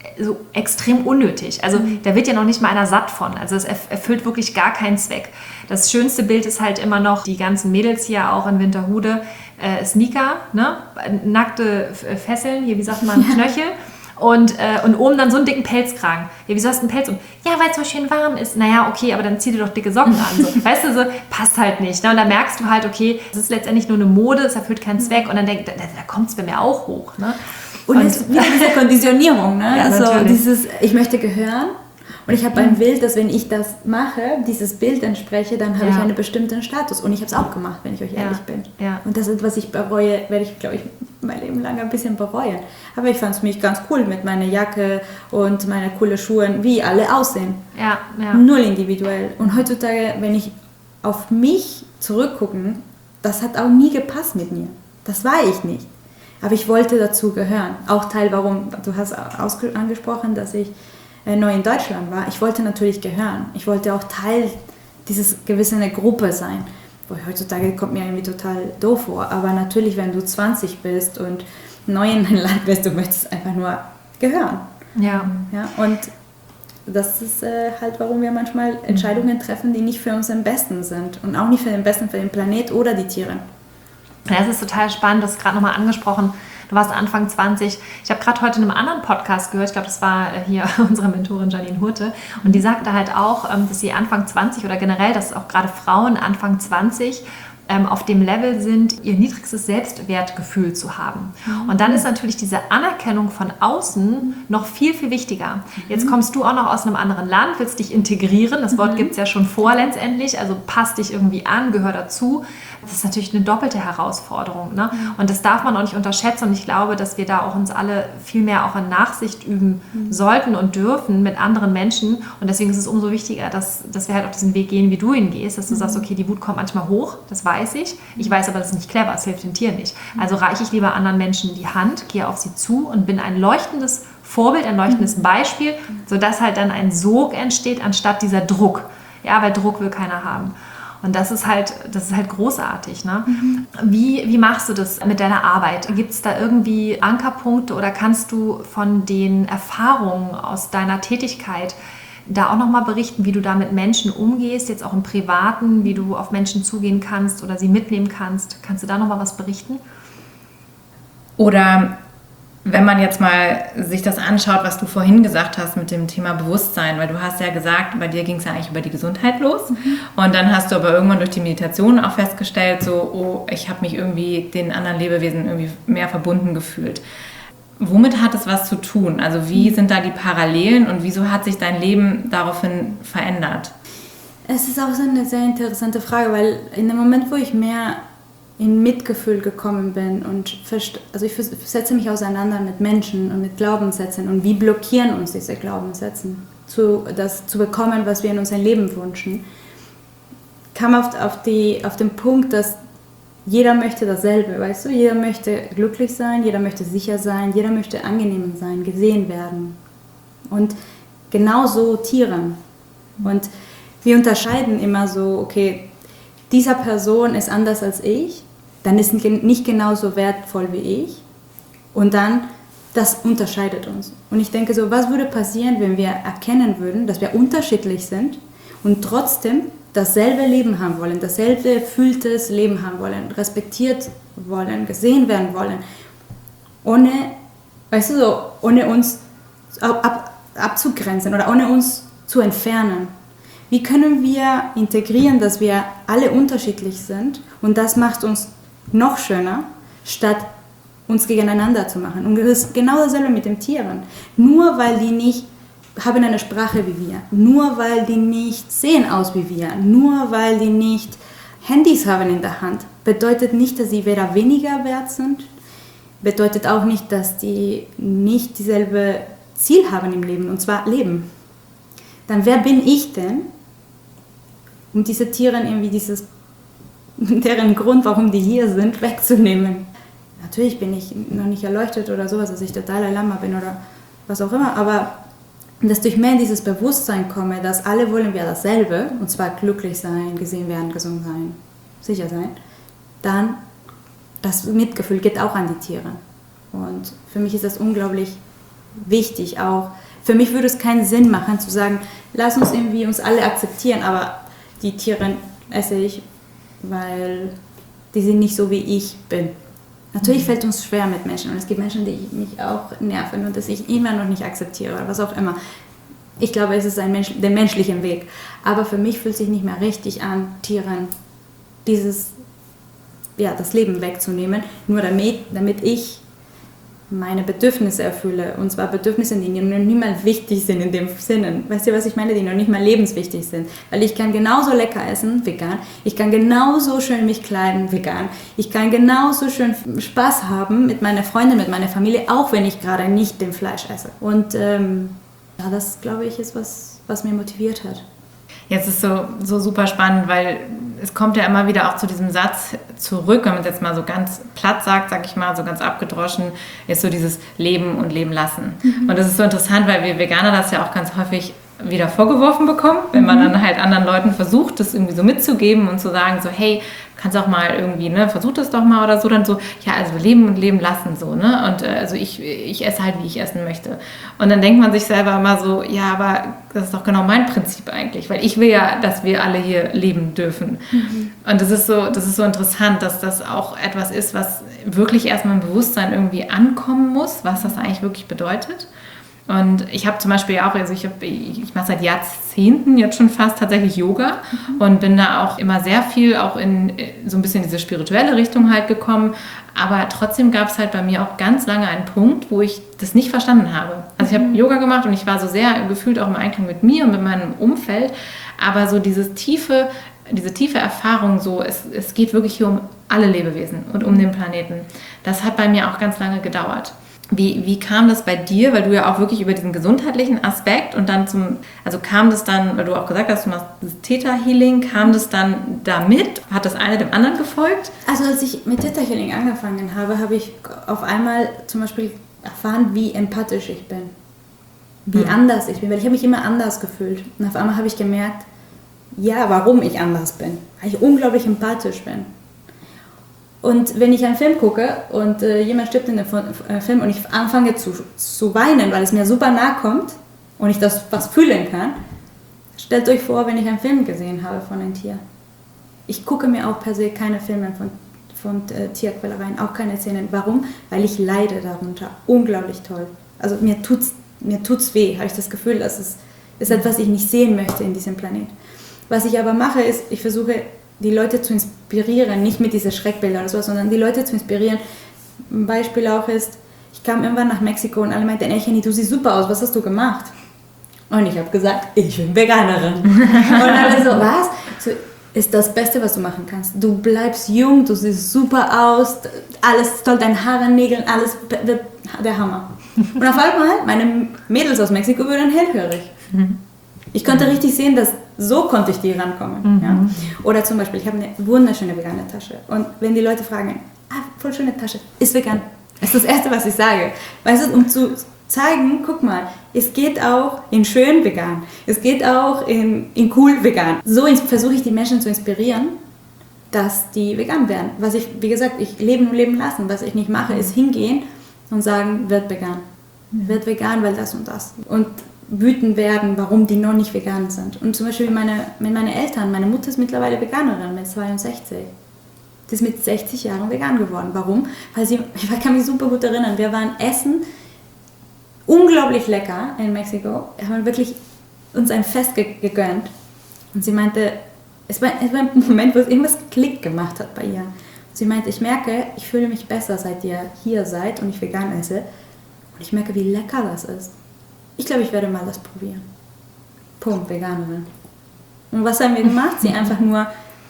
so extrem unnötig. Also Mhm. da wird ja noch nicht mal einer satt von. Also es erf- erfüllt wirklich gar keinen Zweck. Das schönste Bild ist halt immer noch die ganzen Mädels hier auch in Winterhude, äh, Sneaker, ne? Nackte F- Fesseln, hier wie sagt man, Knöchel. Und, äh, und oben dann so einen dicken Pelzkragen. Ja, wieso hast du einen Pelz um? Ja, weil es so schön warm ist. Naja, okay, aber dann zieh dir doch dicke Socken an. So. Weißt du, so passt halt nicht. Ne? Und da merkst du halt, okay, es ist letztendlich nur eine Mode, es erfüllt keinen Zweck. Und dann denk, da, da kommt es bei mir auch hoch. Ne? Und, und es ist wieder diese Konditionierung, ne? Ja, also natürlich. dieses, ich möchte gehören. Und ich habe ein Bild, dass wenn ich das mache, dieses Bild entspreche, dann habe Ja. ich einen bestimmten Status. Und ich habe es auch gemacht, wenn ich euch ehrlich Ja. bin. Ja. Und das ist, was ich bereue, werde ich, glaube ich, mein Leben lang ein bisschen bereuen. Aber ich fand es mich ganz cool mit meiner Jacke und meinen coolen Schuhen, wie alle aussehen. Ja, ja. Null individuell. Und heutzutage, wenn ich auf mich zurückgucke, das hat auch nie gepasst mit mir. Das war ich nicht. Aber ich wollte dazu gehören. Auch Teil, warum, du hast ausge- angesprochen, dass ich äh, neu in Deutschland war. Ich wollte natürlich gehören. Ich wollte auch Teil dieses gewissen Gruppe sein. Boah, heutzutage kommt mir irgendwie total doof vor. Aber natürlich, wenn du zwanzig bist und neu in ein Land bist, du möchtest einfach nur gehören. Ja. Ja, und das ist äh, halt, warum wir manchmal Entscheidungen treffen, die nicht für uns am besten sind. Und auch nicht für den besten für den Planet oder die Tiere. Ja, das ist total spannend, du hast gerade nochmal angesprochen, du warst Anfang zwanzig. Ich habe gerade heute in einem anderen Podcast gehört, ich glaube, das war hier unsere Mentorin Janine Hurte, und die sagte halt auch, dass sie Anfang zwanzig oder generell, dass auch gerade Frauen Anfang zwanzig auf dem Level sind, ihr niedrigstes Selbstwertgefühl zu haben. Und dann ist natürlich diese Anerkennung von außen noch viel, viel wichtiger. Jetzt kommst du auch noch aus einem anderen Land, willst dich integrieren, das Wort gibt es ja schon vor letztendlich, also passt dich irgendwie an, gehör dazu. Das ist natürlich eine doppelte Herausforderung. Ne? Und das darf man auch nicht unterschätzen, und ich glaube, dass wir da auch uns alle viel mehr auch in Nachsicht üben sollten und dürfen mit anderen Menschen, und deswegen ist es umso wichtiger, dass, dass wir halt auf diesen Weg gehen, wie du ihn gehst, dass du sagst, okay, die Wut kommt manchmal hoch, das weiß ich, ich weiß aber, das ist nicht clever, es hilft den Tieren nicht. Also reiche ich lieber anderen Menschen die Hand, gehe auf sie zu und bin ein leuchtendes Vorbild, ein leuchtendes Beispiel, sodass halt dann ein Sog entsteht, anstatt dieser Druck. Ja, weil Druck will keiner haben. Und das ist halt, das ist halt großartig. Ne? Mhm. Wie, wie machst du das mit deiner Arbeit? Gibt es da irgendwie Ankerpunkte oder kannst du von den Erfahrungen aus deiner Tätigkeit da auch nochmal berichten, wie du da mit Menschen umgehst, jetzt auch im Privaten, wie du auf Menschen zugehen kannst oder sie mitnehmen kannst? Kannst du da nochmal was berichten? Oder wenn man jetzt mal sich das anschaut, was du vorhin gesagt hast mit dem Thema Bewusstsein, weil du hast ja gesagt, bei dir ging es ja eigentlich über die Gesundheit los, mhm. und dann hast du aber irgendwann durch die Meditation auch festgestellt, so, oh, ich habe mich irgendwie den anderen Lebewesen irgendwie mehr verbunden gefühlt. Womit hat es was zu tun? Also wie sind da die Parallelen und wieso hat sich dein Leben daraufhin verändert? Es ist auch so eine sehr interessante Frage, weil in dem Moment, wo ich mehr in Mitgefühl gekommen bin und verst- also ich setze mich auseinander mit Menschen und mit Glaubenssätzen und wie blockieren uns diese Glaubenssätze, zu, das zu bekommen, was wir in unserem Leben wünschen, kam auf, auf, die, auf den Punkt, dass jeder möchte dasselbe, weißt du? Jeder möchte glücklich sein, jeder möchte sicher sein, jeder möchte angenehm sein, gesehen werden. Und genauso Tiere. Und wir unterscheiden immer so, okay, dieser Person ist anders als ich, dann ist nicht genauso wertvoll wie ich. Und dann, das unterscheidet uns. Und ich denke so, was würde passieren, wenn wir erkennen würden, dass wir unterschiedlich sind und trotzdem dasselbe Leben haben wollen, dasselbe erfülltes Leben haben wollen, respektiert wollen, gesehen werden wollen, ohne, weißt du so, ohne uns ab, abzugrenzen oder ohne uns zu entfernen. Wie können wir integrieren, dass wir alle unterschiedlich sind, und das macht uns noch schöner, statt uns gegeneinander zu machen. Und das ist genau dasselbe mit den Tieren. Nur weil die nicht haben eine Sprache wie wir, nur weil die nicht sehen aus wie wir, nur weil die nicht Handys haben in der Hand, bedeutet nicht, dass sie weder weniger wert sind, bedeutet auch nicht, dass die nicht dieselbe Ziel haben im Leben, und zwar Leben. Dann wer bin ich denn, um diese Tiere irgendwie dieses, deren Grund, warum die hier sind, wegzunehmen? Natürlich bin ich noch nicht erleuchtet oder sowas, dass ich der Dalai Lama bin oder was auch immer, aber dass durch mehr in dieses Bewusstsein komme, dass alle wollen wir dasselbe, und zwar glücklich sein, gesehen werden, gesund sein, sicher sein, dann das Mitgefühl geht auch an die Tiere. Und für mich ist das unglaublich wichtig auch. Für mich würde es keinen Sinn machen zu sagen, lass uns irgendwie uns alle akzeptieren, aber die Tiere esse ich, weil die sind nicht so, wie ich bin. Natürlich mhm. fällt uns schwer mit Menschen und es gibt Menschen, die mich auch nerven und das ich immer noch nicht akzeptiere oder was auch immer. Ich glaube, es ist ein Mensch, der menschliche Weg. Aber für mich fühlt sich nicht mehr richtig an, Tieren dieses, ja, das Leben wegzunehmen, nur damit, damit ich meine Bedürfnisse erfülle. Und zwar Bedürfnisse, die noch nicht mal wichtig sind in dem Sinne. Weißt du, was ich meine? Die noch nicht mal lebenswichtig sind. Weil ich kann genauso lecker essen, vegan. Ich kann genauso schön mich kleiden, vegan. Ich kann genauso schön Spaß haben mit meiner Freundin, mit meiner Familie, auch wenn ich gerade nicht den Fleisch esse. Und ähm, ja, das, glaube ich, ist was, was mir motiviert hat. Jetzt ist so, so super spannend, weil es kommt ja immer wieder auch zu diesem Satz zurück, wenn man es jetzt mal so ganz platt sagt, sag ich mal, so ganz abgedroschen, ist so dieses Leben und Leben lassen. Mhm. Und das ist so interessant, weil wir Veganer das ja auch ganz häufig wieder vorgeworfen bekommen, wenn man dann halt anderen Leuten versucht, das irgendwie so mitzugeben und zu sagen, so hey, kannst auch mal irgendwie, ne, versuch das doch mal oder so, dann so, ja, also leben und leben lassen so, ne, und äh, also ich, ich esse halt, wie ich essen möchte. Und dann denkt man sich selber immer so, ja, aber das ist doch genau mein Prinzip eigentlich, weil ich will ja, dass wir alle hier leben dürfen. Mhm. Und das ist so, das ist so interessant, dass das auch etwas ist, was wirklich erstmal im Bewusstsein irgendwie ankommen muss, was das eigentlich wirklich bedeutet. Und ich habe zum Beispiel auch, also ich, ich mache seit Jahrzehnten jetzt schon fast tatsächlich Yoga mhm. und bin da auch immer sehr viel auch in so ein bisschen diese spirituelle Richtung halt gekommen. Aber trotzdem gab es halt bei mir auch ganz lange einen Punkt, wo ich das nicht verstanden habe. Also ich habe mhm. Yoga gemacht und ich war so sehr gefühlt auch im Einklang mit mir und mit meinem Umfeld. Aber so dieses tiefe, diese tiefe Erfahrung, so es, es geht wirklich hier um alle Lebewesen und um den Planeten. Das hat bei mir auch ganz lange gedauert. Wie, wie kam das bei dir, weil du ja auch wirklich über diesen gesundheitlichen Aspekt und dann zum, also kam das dann, weil du auch gesagt hast, du machst das Theta Healing, kam das dann damit? Hat das eine dem anderen gefolgt? Also als ich mit Theta Healing angefangen habe, habe ich auf einmal zum Beispiel erfahren, wie empathisch ich bin, wie mhm. anders ich bin, weil ich habe mich immer anders gefühlt. Und auf einmal habe ich gemerkt, ja, warum ich anders bin, weil ich unglaublich empathisch bin. Und wenn ich einen Film gucke und äh, jemand stirbt in dem äh, Film und ich anfange zu, zu weinen, weil es mir super nahe kommt und ich das was fühlen kann, stellt euch vor, wenn ich einen Film gesehen habe von einem Tier. Ich gucke mir auch per se keine Filme von, von äh, Tierquälereien, auch keine Szenen. Warum? Weil ich leide darunter. Unglaublich toll. Also mir tut's, mir tut's weh, habe ich das Gefühl, das ist, ist etwas, was ich nicht sehen möchte in diesem Planet. Was ich aber mache, ist, ich versuche, die Leute zu inspirieren, nicht mit diesen Schreckbildern oder so, sondern die Leute zu inspirieren. Ein Beispiel auch ist, ich kam irgendwann nach Mexiko und alle meinten, ey Jenny, du siehst super aus, was hast du gemacht? Und ich habe gesagt, ich bin Veganerin. Und alle so, was? So, ist das Beste, was du machen kannst. Du bleibst jung, du siehst super aus, alles toll, deine Haare, Nägel, alles der, der Hammer. Und auf einmal, meine Mädels aus Mexiko wurden hellhörig. Ich konnte richtig sehen, dass so konnte ich die rankommen. Mhm. Ja. Oder zum Beispiel, ich habe eine wunderschöne vegane Tasche. Und wenn die Leute fragen, ah, voll schöne Tasche, ist vegan. Das ist das Erste, was ich sage. Weißt du, um zu zeigen, guck mal, es geht auch in schön vegan. Es geht auch in, in cool vegan. So versuche ich die Menschen zu inspirieren, dass die vegan werden. Was ich, wie gesagt, ich leben und leben lassen. Was ich nicht mache, ist hingehen und sagen, wird vegan. Wird vegan, weil das und das. Und wütend werden, warum die noch nicht vegan sind. Und zum Beispiel meine, meine Eltern, meine Mutter ist mittlerweile Veganerin mit zweiundsechzig. Die ist mit sechzig Jahren vegan geworden. Warum? Weil sie, ich kann mich super gut erinnern, wir waren essen, unglaublich lecker in Mexiko. Wir haben wirklich uns ein Fest gegönnt. Und sie meinte, es war, es war ein Moment, wo es irgendwas Klick gemacht hat bei ihr. Und sie meinte, ich merke, ich fühle mich besser, seit ihr hier seid und ich vegan esse. Und ich merke, wie lecker das ist. Ich glaube, ich werde mal das probieren. Punkt, Veganerin. Und was haben wir gemacht? Sie einfach nur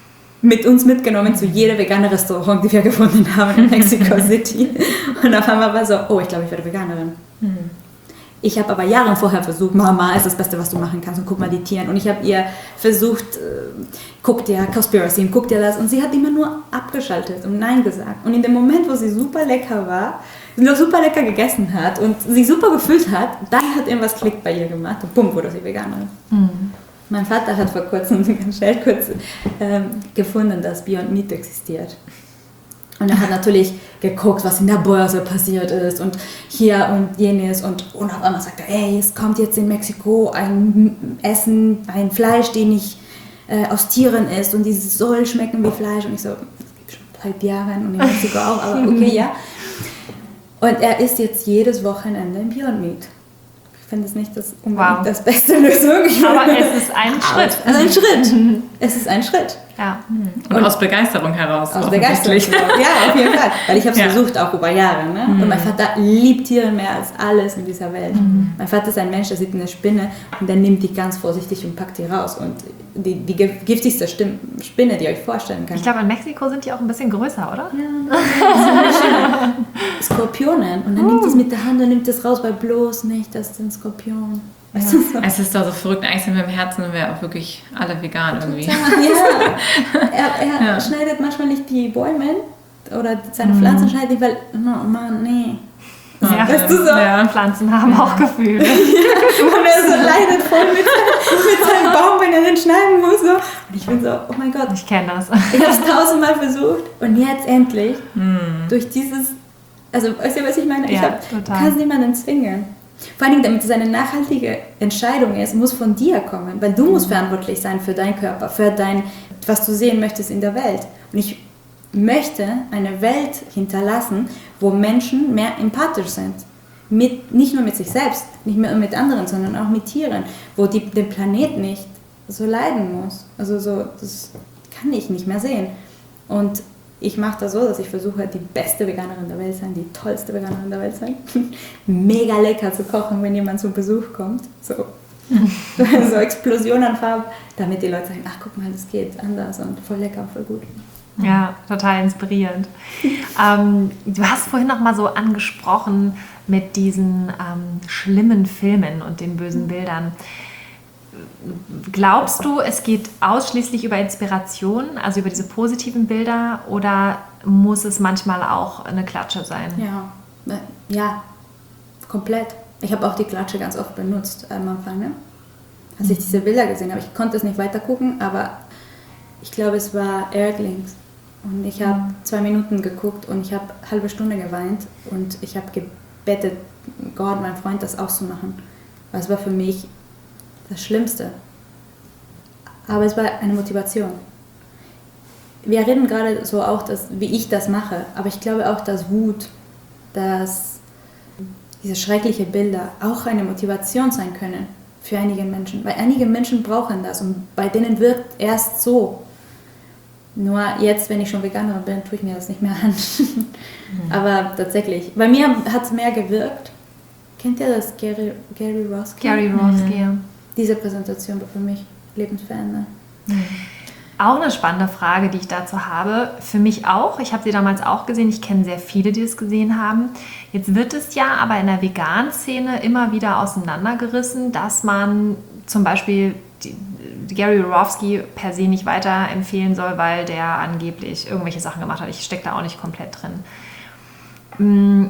mit uns mitgenommen zu jedem veganen Restaurant, die wir gefunden haben in Mexico City. Und auf einmal war so, oh, ich glaube, ich werde Veganerin. Mhm. Ich habe aber Jahre vorher versucht, Mama ist das Beste, was du machen kannst und guck mal die Tiere. Und ich habe ihr versucht, äh, guck dir Cowspiracy, guck dir das. Und sie hat immer nur abgeschaltet und Nein gesagt. Und in dem Moment, wo sie super lecker war, sie noch super lecker gegessen hat und sich super gefühlt hat, dann hat irgendwas Klick bei ihr gemacht und bumm, wurde sie Veganerin. Mhm. Mein Vater hat vor kurzem ganz schnell kurz ähm, gefunden, dass Beyond Meat existiert. Und er hat natürlich geguckt, was in der Börse passiert ist und hier und jenes. Und, und auf einmal sagt er, ey, es kommt jetzt in Mexiko ein Essen, ein Fleisch, den ich äh, aus Tieren isst. Und dieses soll schmecken wie Fleisch. Und ich so, das gibt schon seit Jahren und in Mexiko auch, aber okay, ja. Und er isst jetzt jedes Wochenende ein Beyond Meat. Ich finde es nicht das unbedingt Wow. das beste Lösung. Aber es ist ein Schritt. Es ist ein Schritt. Es ist ein Schritt. Ja. Und, und aus Begeisterung heraus. Aus Begeisterung. Ja, auf jeden Fall. Weil ich habe es ja. versucht, auch über Jahre. Ne? Mhm. Und mein Vater liebt Tiere mehr als alles in dieser Welt. Mhm. Mein Vater ist ein Mensch, der sieht eine Spinne und der nimmt die ganz vorsichtig und packt die raus. Und die, die giftigste Spinne, die ihr euch vorstellen kann. Ich glaube, in Mexiko sind die auch ein bisschen größer, oder? Ja, das sind Skorpionen. Und dann uh. nimmt es mit der Hand und nimmt es raus, weil bloß nicht, das ist ein Skorpion. Ja. Es ist doch so verrückt, eigentlich sind wir im Herzen und wir auch wirklich alle vegan irgendwie. Ja, er, er ja. schneidet manchmal nicht die Bäume oder seine Pflanzen, mhm. schneidet nicht, weil, oh Mann, nee. Ja, weißt du so? Ja. Pflanzen haben ja. auch Gefühle. Und er so leidet voll mit, mit seinem Baum, wenn er den schneiden muss. So. Und ich bin so, oh mein Gott. Ich kenne das. Ich habe es tausendmal versucht und jetzt endlich, mhm. durch dieses, also weißt du, was ich meine? Ich ja, kann es niemanden zwingen. Vor allem, damit es eine nachhaltige Entscheidung ist, muss von dir kommen, weil du musst verantwortlich sein für deinen Körper, für dein, was du sehen möchtest in der Welt. Und ich möchte eine Welt hinterlassen, wo Menschen mehr empathisch sind. Mit, nicht nur mit sich selbst, nicht mehr mit anderen, sondern auch mit Tieren, wo die, der Planet nicht so leiden muss. Also so, das kann ich nicht mehr sehen. Und ich mache das so, dass ich versuche, die beste Veganerin der Welt sein, die tollste Veganerin der Welt sein. Mega lecker zu kochen, wenn jemand zu Besuch kommt. So, so Explosion an Farbe, damit die Leute sagen, ach guck mal, das geht anders und voll lecker, voll gut. Ja, total inspirierend. ähm, du hast vorhin noch mal so angesprochen mit diesen ähm, schlimmen Filmen und den bösen Bildern. Glaubst du, es geht ausschließlich über Inspiration, also über diese positiven Bilder, oder muss es manchmal auch eine Klatsche sein? Ja, ja, komplett. Ich habe auch die Klatsche ganz oft benutzt am Anfang, ne? Als ich diese Bilder gesehen habe. Ich konnte es nicht weiter gucken, aber ich glaube, es war Erklings. Und ich habe mhm. zwei Minuten geguckt und ich habe eine halbe Stunde geweint und ich habe gebettet, Gott, mein Freund, das auszumachen. Weil es war für mich das Schlimmste. Aber es war eine Motivation. Wir reden gerade so auch, dass, wie ich das mache, aber ich glaube auch, dass Wut, dass diese schrecklichen Bilder auch eine Motivation sein können für einige Menschen. Weil einige Menschen brauchen das und bei denen wirkt erst so. Nur jetzt, wenn ich schon Veganerin bin, tue ich mir das nicht mehr an. Mhm. Aber tatsächlich, bei mir hat es mehr gewirkt. Kennt ihr das, Gary, Gary Roski? Gary Roski, ja. Diese Präsentation war für mich lebensverändernd. Mhm. Auch eine spannende Frage, die ich dazu habe. Für mich auch. Ich habe sie damals auch gesehen. Ich kenne sehr viele, die es gesehen haben. Jetzt wird es ja aber in der Vegan-Szene immer wieder auseinandergerissen, dass man zum Beispiel die, die Gary Yourofsky per se nicht weiterempfehlen soll, weil der angeblich irgendwelche Sachen gemacht hat. Ich stecke da auch nicht komplett drin.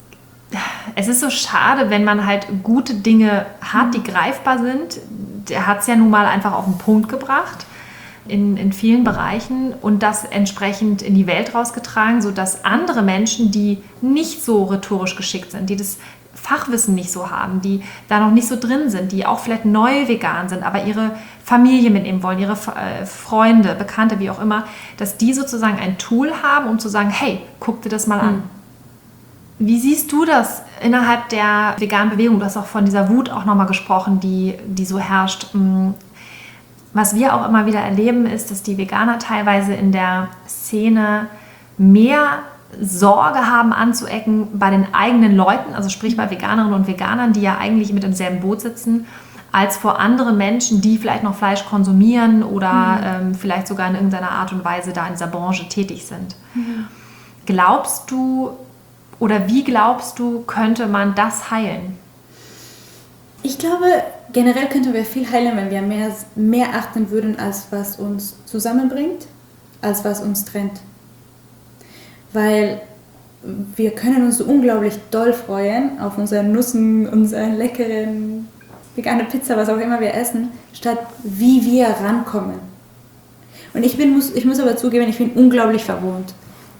Es ist so schade, wenn man halt gute Dinge hat, die greifbar sind. Der hat es ja nun mal einfach auf den Punkt gebracht. In, in vielen Bereichen und das entsprechend in die Welt rausgetragen, sodass andere Menschen, die nicht so rhetorisch geschickt sind, die das Fachwissen nicht so haben, die da noch nicht so drin sind, die auch vielleicht neu vegan sind, aber ihre Familie mitnehmen wollen, ihre äh, Freunde, Bekannte, wie auch immer, dass die sozusagen ein Tool haben, um zu sagen, hey, guck dir das mal an. Mhm. Wie siehst du das innerhalb der veganen Bewegung? Du hast auch von dieser Wut auch nochmal gesprochen, die, die so herrscht. Was wir auch immer wieder erleben, ist, dass die Veganer teilweise in der Szene mehr Sorge haben anzuecken bei den eigenen Leuten, also sprich bei Veganerinnen und Veganern, die ja eigentlich mit im selben Boot sitzen, als vor anderen Menschen, die vielleicht noch Fleisch konsumieren oder mhm. ähm, vielleicht sogar in irgendeiner Art und Weise da in dieser Branche tätig sind. Mhm. Glaubst du oder wie glaubst du, könnte man das heilen? Ich glaube, generell könnten wir viel heilen, wenn wir mehr, mehr achten würden, als was uns zusammenbringt, als was uns trennt. Weil wir können uns so unglaublich doll freuen auf unsere Nussen, unsere leckeren vegane Pizza, was auch immer wir essen, statt wie wir rankommen. Und ich, bin, muss, ich muss aber zugeben, ich bin unglaublich verwohnt.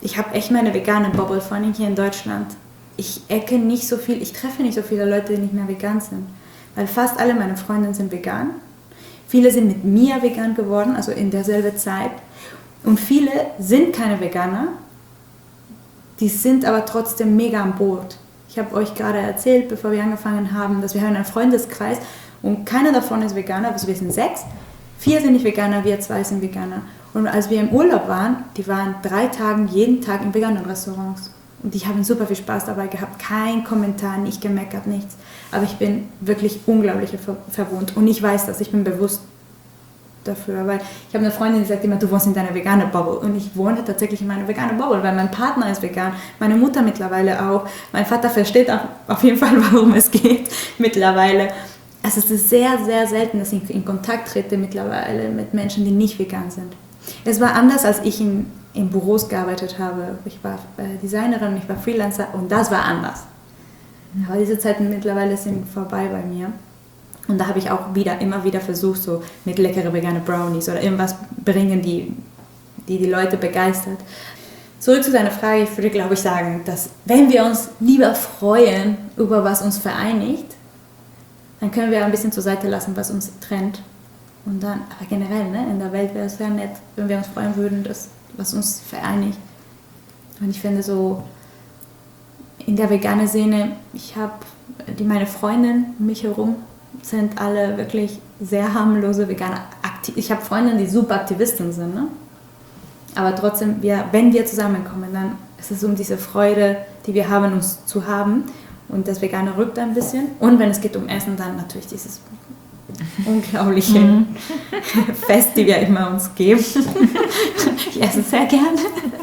ich habe echt meine vegane Bubble, vor allem hier in Deutschland. Ich ecke nicht so viel, ich treffe nicht so viele Leute, die nicht mehr vegan sind. Weil fast alle meine Freundinnen sind vegan. Viele sind mit mir vegan geworden, also in derselben Zeit. Und viele sind keine Veganer, die sind aber trotzdem mega an Bord. Ich habe euch gerade erzählt, bevor wir angefangen haben, dass wir haben einen Freundeskreis und keiner davon ist Veganer, also wir sind sechs. Vier sind nicht Veganer, wir zwei sind Veganer. Und als wir im Urlaub waren, die waren drei Tage jeden Tag in veganen Restaurants. Und die haben super viel Spaß dabei gehabt. Kein Kommentar, nicht gemeckert, nichts. Aber ich bin wirklich unglaublich ver- verwundert. Und ich weiß das, ich bin bewusst dafür. Weil ich habe eine Freundin, die sagt immer, du wohnst in deiner veganen Bubble. Und ich wohne tatsächlich in meiner veganen Bubble, weil mein Partner ist vegan, meine Mutter mittlerweile auch. Mein Vater versteht auch auf jeden Fall, worum es geht mittlerweile. Also es ist sehr, sehr selten, dass ich in Kontakt trete mittlerweile mit Menschen, die nicht vegan sind. Es war anders, als ich in, in Büros gearbeitet habe. Ich war äh, Designerin, ich war Freelancer und das war anders. Aber diese Zeiten mittlerweile sind vorbei bei mir. Und da habe ich auch wieder, immer wieder versucht, so mit leckeren veganen Brownies oder irgendwas bringen, die, die die Leute begeistert. Zurück zu deiner Frage, ich würde glaube ich sagen, dass wenn wir uns lieber freuen über was uns vereinigt, dann können wir ein bisschen zur Seite lassen, was uns trennt. Und dann, aber generell, ne, in der Welt wäre es sehr nett, wenn wir uns freuen würden, dass, was uns vereinigt. Und ich finde so, in der veganen Szene, ich habe, die meine Freundinnen um mich herum sind alle wirklich sehr harmlose Veganer. Aktiv- ich habe Freundinnen, die super Aktivisten sind, ne? Aber trotzdem, wir, wenn wir zusammenkommen, dann ist es um diese Freude, die wir haben, uns zu haben. Und das Vegane rückt ein bisschen. Und wenn es geht um Essen, dann natürlich dieses unglaubliche mhm. Fest, die wir immer uns geben. Ich esse sehr gerne.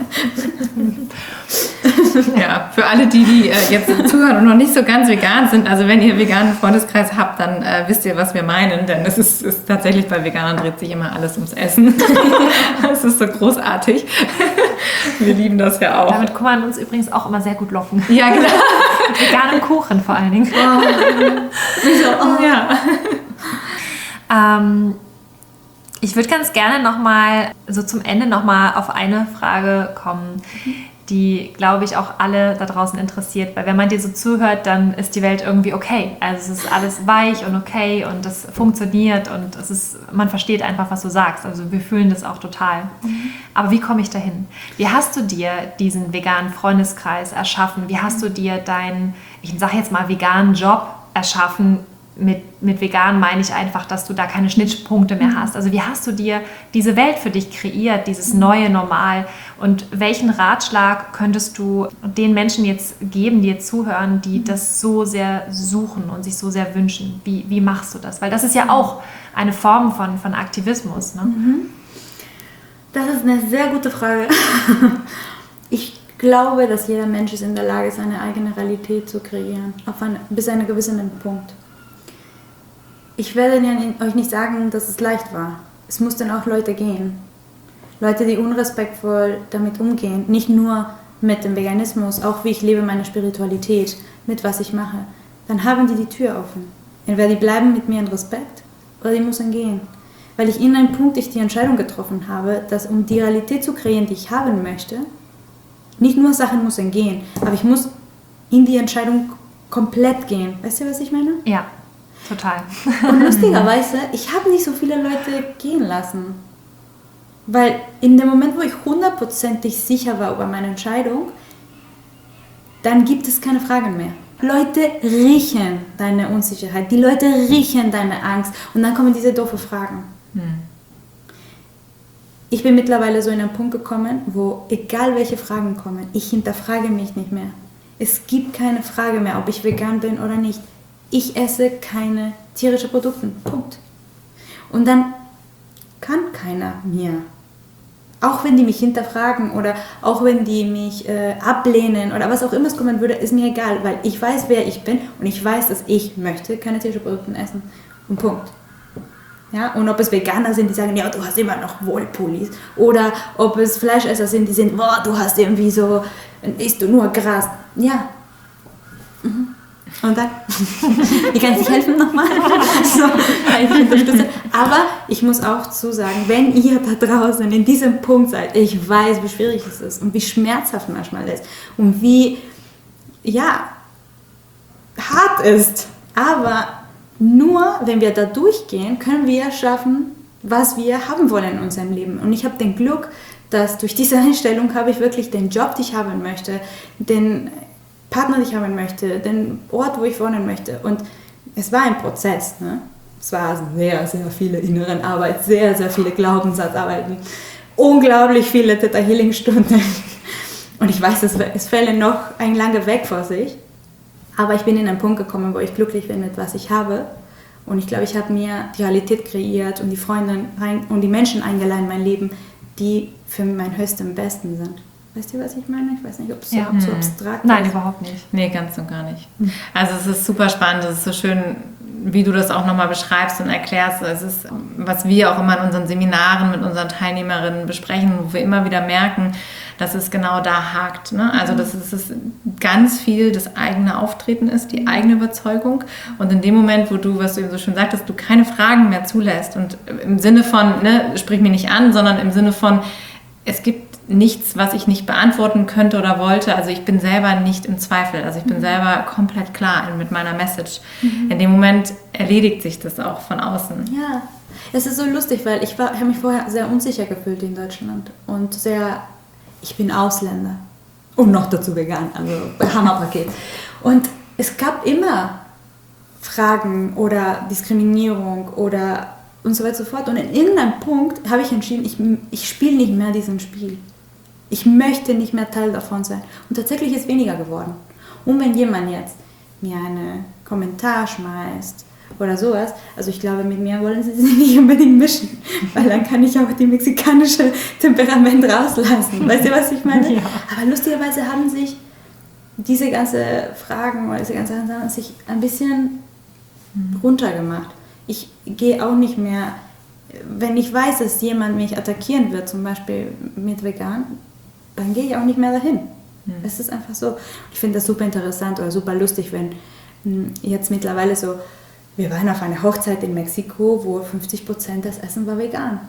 Ja, für alle die, die äh, jetzt zuhören und noch nicht so ganz vegan sind, also wenn ihr veganen Freundeskreis habt, dann äh, wisst ihr, was wir meinen, denn es ist, ist tatsächlich bei Veganern dreht sich immer alles ums Essen. Das ist so großartig. Wir lieben das ja auch. Damit kann man uns übrigens auch immer sehr gut locken. Ja, genau. Mit veganem Kuchen vor allen Dingen. Oh. So, oh. Ja. Ähm, ich würde ganz gerne nochmal, so zum Ende nochmal auf eine Frage kommen, die, glaube ich, auch alle da draußen interessiert. Weil wenn man dir so zuhört, dann ist die Welt irgendwie okay. Also es ist alles weich und okay und es funktioniert und es ist, man versteht einfach, was du sagst. Also wir fühlen das auch total. Mhm. Aber wie komme ich dahin? Wie hast du dir diesen veganen Freundeskreis erschaffen? Wie hast du dir deinen, ich sage jetzt mal, veganen Job erschaffen? Mit, mit vegan meine ich einfach, dass du da keine Schnittpunkte mehr hast. Also wie hast du dir diese Welt für dich kreiert, dieses neue Normal? Und welchen Ratschlag könntest du den Menschen jetzt geben, die jetzt zuhören, die das so sehr suchen und sich so sehr wünschen? Wie, wie machst du das? Weil das ist ja auch eine Form von, von Aktivismus. Ne? Das ist eine sehr gute Frage. Ich glaube, dass jeder Mensch ist in der Lage, seine eigene Realität zu kreieren, auf eine, bis zu einem gewissen Punkt. Ich werde euch nicht sagen, dass es leicht war. Es mussten auch Leute gehen. Leute, die unrespektvoll damit umgehen. Nicht nur mit dem Veganismus, auch wie ich lebe meine Spiritualität, mit was ich mache. Dann haben die die Tür offen. Entweder die bleiben mit mir in Respekt oder die müssen gehen. Weil ich in einem Punkt ich die Entscheidung getroffen habe, dass um die Realität zu kreieren, die ich haben möchte, nicht nur Sachen müssen gehen, aber ich muss in die Entscheidung komplett gehen. Weißt du, was ich meine? Ja. Total. Und lustigerweise, ich habe nicht so viele Leute gehen lassen. Weil in dem Moment, wo ich hundertprozentig sicher war über meine Entscheidung, dann gibt es keine Fragen mehr. Leute riechen deine Unsicherheit, die Leute riechen deine Angst und dann kommen diese doofen Fragen. Hm. Ich bin mittlerweile so in einen Punkt gekommen, wo egal welche Fragen kommen, ich hinterfrage mich nicht mehr. Es gibt keine Frage mehr, ob ich vegan bin oder nicht. Ich esse keine tierischen Produkte. Punkt. Und dann kann keiner mir. Auch wenn die mich hinterfragen oder auch wenn die mich äh, ablehnen oder was auch immer es kommen würde, ist mir egal, weil ich weiß, wer ich bin und ich weiß, dass ich möchte keine tierischen Produkte essen. Und Punkt. Ja, und ob es Veganer sind, die sagen, ja, du hast immer noch Wollpullis. Oder ob es Fleischesser sind, die sind, boah, du hast irgendwie so, isst du nur Gras. Ja. Mhm. Und dann? Wie kann ich helfen nochmal? So, ich unterstütze. Aber ich muss auch zusagen, wenn ihr da draußen in diesem Punkt seid, ich weiß, wie schwierig es ist und wie schmerzhaft manchmal ist und wie, ja, hart ist. Aber nur wenn wir da durchgehen, können wir schaffen, was wir haben wollen in unserem Leben. Und ich habe den Glück, dass durch diese Einstellung habe ich wirklich den Job, den ich haben möchte, den Partner, den ich haben möchte, den Ort, wo ich wohnen möchte. Und es war ein Prozess. Ne? Es war sehr, sehr viele innere Arbeit, sehr, sehr viele Glaubenssatzarbeiten, unglaublich viele Theta Healing Stunden. Und ich weiß, es, es fällt noch ein langer Weg vor sich. Aber ich bin in einen Punkt gekommen, wo ich glücklich bin mit was ich habe. Und ich glaube, ich habe mir die Realität kreiert und die Freunde rein, und die Menschen eingeladen in mein Leben, die für mein höchstem Besten sind. Weißt du, was ich meine? Ich weiß nicht, ob es ja. so abstrakt Nein, ist. überhaupt nicht. Nee, ganz und gar nicht. Also es ist super spannend, es ist so schön, wie du das auch nochmal beschreibst und erklärst. Es ist, was wir auch immer in unseren Seminaren mit unseren Teilnehmerinnen besprechen, wo wir immer wieder merken, dass es genau da hakt. Ne? Also dass es, es ganz viel das eigene Auftreten ist, die eigene Überzeugung. Und in dem Moment, wo du, was du eben so schön sagtest, du keine Fragen mehr zulässt und im Sinne von, ne, sprich mich nicht an, sondern im Sinne von, es gibt nichts, was ich nicht beantworten könnte oder wollte. Also ich bin selber nicht im Zweifel. Also ich bin mhm. selber komplett klar mit meiner Message. Mhm. In dem Moment erledigt sich das auch von außen. Ja, es ist so lustig, weil ich habe mich vorher sehr unsicher gefühlt in Deutschland und sehr, ich bin Ausländer und noch dazu vegan, also Hammerpaket. Und es gab immer Fragen oder Diskriminierung oder und so weiter und so fort. Und in irgendeinem Punkt habe ich entschieden, ich, ich spiele nicht mehr diesen Spiel. Ich möchte nicht mehr Teil davon sein. Und tatsächlich ist weniger geworden. Und wenn jemand jetzt mir einen Kommentar schmeißt oder sowas, also ich glaube, mit mir wollen sie sich nicht unbedingt mischen, weil dann kann ich auch die mexikanische Temperament rauslassen. Weißt du, was ich meine? Ja. Aber lustigerweise haben sich diese ganzen Fragen oder diese ganzen Sachen sich ein bisschen runtergemacht. Ich gehe auch nicht mehr, wenn ich weiß, dass jemand mich attackieren wird, zum Beispiel mit vegan, dann gehe ich auch nicht mehr dahin. Es ist einfach so. Ich finde das super interessant oder super lustig, wenn jetzt mittlerweile so, wir waren auf einer Hochzeit in Mexiko, wo fünfzig Prozent des Essen war vegan.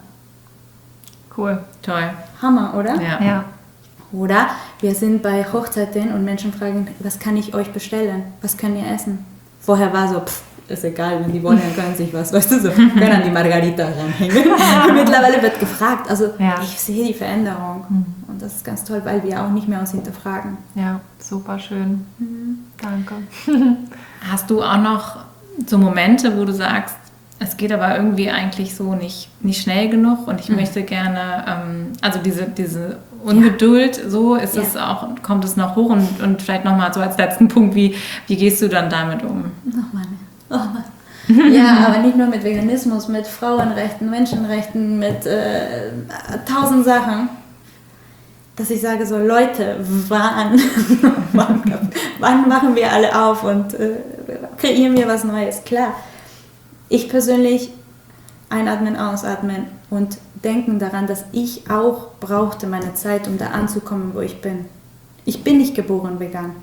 Cool. Toll. Hammer, oder? Ja. ja. Oder wir sind bei Hochzeiten und Menschen fragen, was kann ich euch bestellen? Was könnt ihr essen? Vorher war so, pff, ist egal, wenn die wollen, dann können sich was, weißt du, so, können an die Margarita ranhängen. Mittlerweile wird gefragt, also ja. ich sehe die Veränderung mhm. und das ist ganz toll, weil wir auch nicht mehr uns hinterfragen. Ja, super schön. Mhm. Danke. Hast du auch noch so Momente, wo du sagst, es geht aber irgendwie eigentlich so nicht, nicht schnell genug und ich mhm. möchte gerne, ähm, also diese, diese Ungeduld, ja. so ist ja. es auch, kommt es noch hoch und, und vielleicht nochmal so als letzten Punkt, wie, wie gehst du dann damit um? Nochmal. Oh. Ja, aber nicht nur mit Veganismus, mit Frauenrechten, Menschenrechten, mit äh, tausend Sachen, dass ich sage so, Leute, wann, wann, wann machen wir alle auf und äh, kreieren wir was Neues? Klar, ich persönlich einatmen, ausatmen und denken daran, dass ich auch brauchte meine Zeit, um da anzukommen, wo ich bin. Ich bin nicht geboren vegan.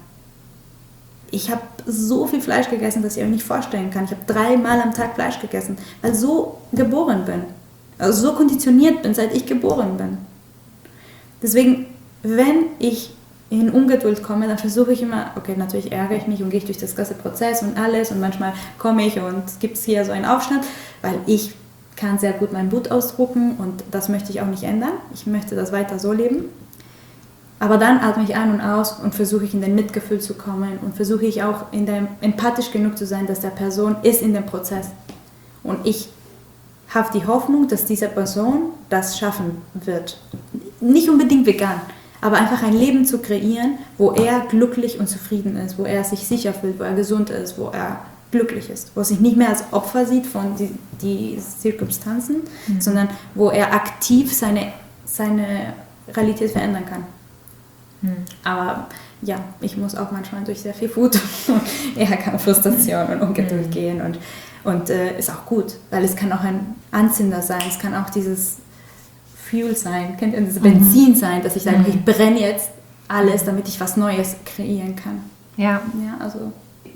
Ich habe so viel Fleisch gegessen, dass ich euch nicht vorstellen kann. Ich habe dreimal am Tag Fleisch gegessen, weil ich so geboren bin. Also so konditioniert bin, seit ich geboren bin. Deswegen, wenn ich in Ungeduld komme, dann versuche ich immer, okay, natürlich ärgere ich mich und gehe ich durch das ganze Prozess und alles und manchmal komme ich und es gibt hier so einen Aufschnitt, weil ich kann sehr gut meinen Wut ausdrucken und das möchte ich auch nicht ändern. Ich möchte das weiter so leben. Aber dann atme ich ein und aus und versuche ich in den Mitgefühl zu kommen und versuche ich auch in dem, empathisch genug zu sein, dass der Person ist in dem Prozess. Und ich habe die Hoffnung, dass diese Person das schaffen wird. Nicht unbedingt vegan, aber einfach ein Leben zu kreieren, wo er glücklich und zufrieden ist, wo er sich sicher fühlt, wo er gesund ist, wo er glücklich ist, wo er sich nicht mehr als Opfer sieht von die, die Zirkumstanzen, mhm. sondern wo er aktiv seine, seine Realität verändern kann. Hm. Aber ja, ich muss auch manchmal durch sehr viel Wut und eher kann Frustration und Ungeduld hm. gehen und, und äh, ist auch gut, weil es kann auch ein Anzünder sein, es kann auch dieses Fuel sein, kennt ihr das Benzin mhm. sein, dass ich sage, mhm. ich brenne jetzt alles, damit ich was Neues kreieren kann. Ja. Ja, also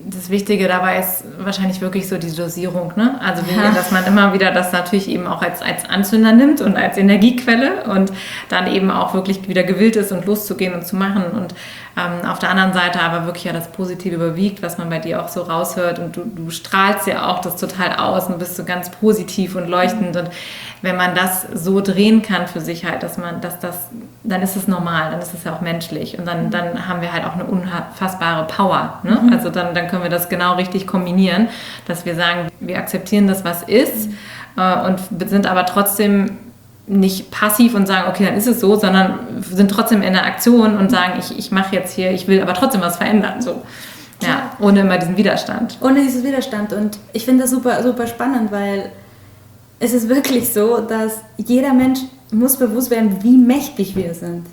das Wichtige dabei ist wahrscheinlich wirklich so die Dosierung, ne? Also ja. dass man immer wieder das natürlich eben auch als, als Anzünder nimmt und als Energiequelle und dann eben auch wirklich wieder gewillt ist und loszugehen und zu machen und ähm, auf der anderen Seite aber wirklich ja das Positive überwiegt, was man bei dir auch so raushört und du, du strahlst ja auch das total aus und bist so ganz positiv und leuchtend und wenn man das so drehen kann für sich halt, dass man, dass das, dann ist es normal, dann ist es ja auch menschlich und dann, dann haben wir halt auch eine unfassbare Power, ne? Mhm. Also dann, dann können wir das genau richtig kombinieren, dass wir sagen, wir akzeptieren das, was ist mhm. äh, und sind aber trotzdem nicht passiv und sagen, okay, dann ist es so, sondern sind trotzdem in der Aktion und sagen, ich, ich mache jetzt hier, ich will aber trotzdem was verändern, so. Ja, ohne immer diesen Widerstand. Ohne diesen Widerstand und ich finde das super, super spannend, weil es ist wirklich so, dass jeder Mensch muss bewusst werden, wie mächtig wir sind.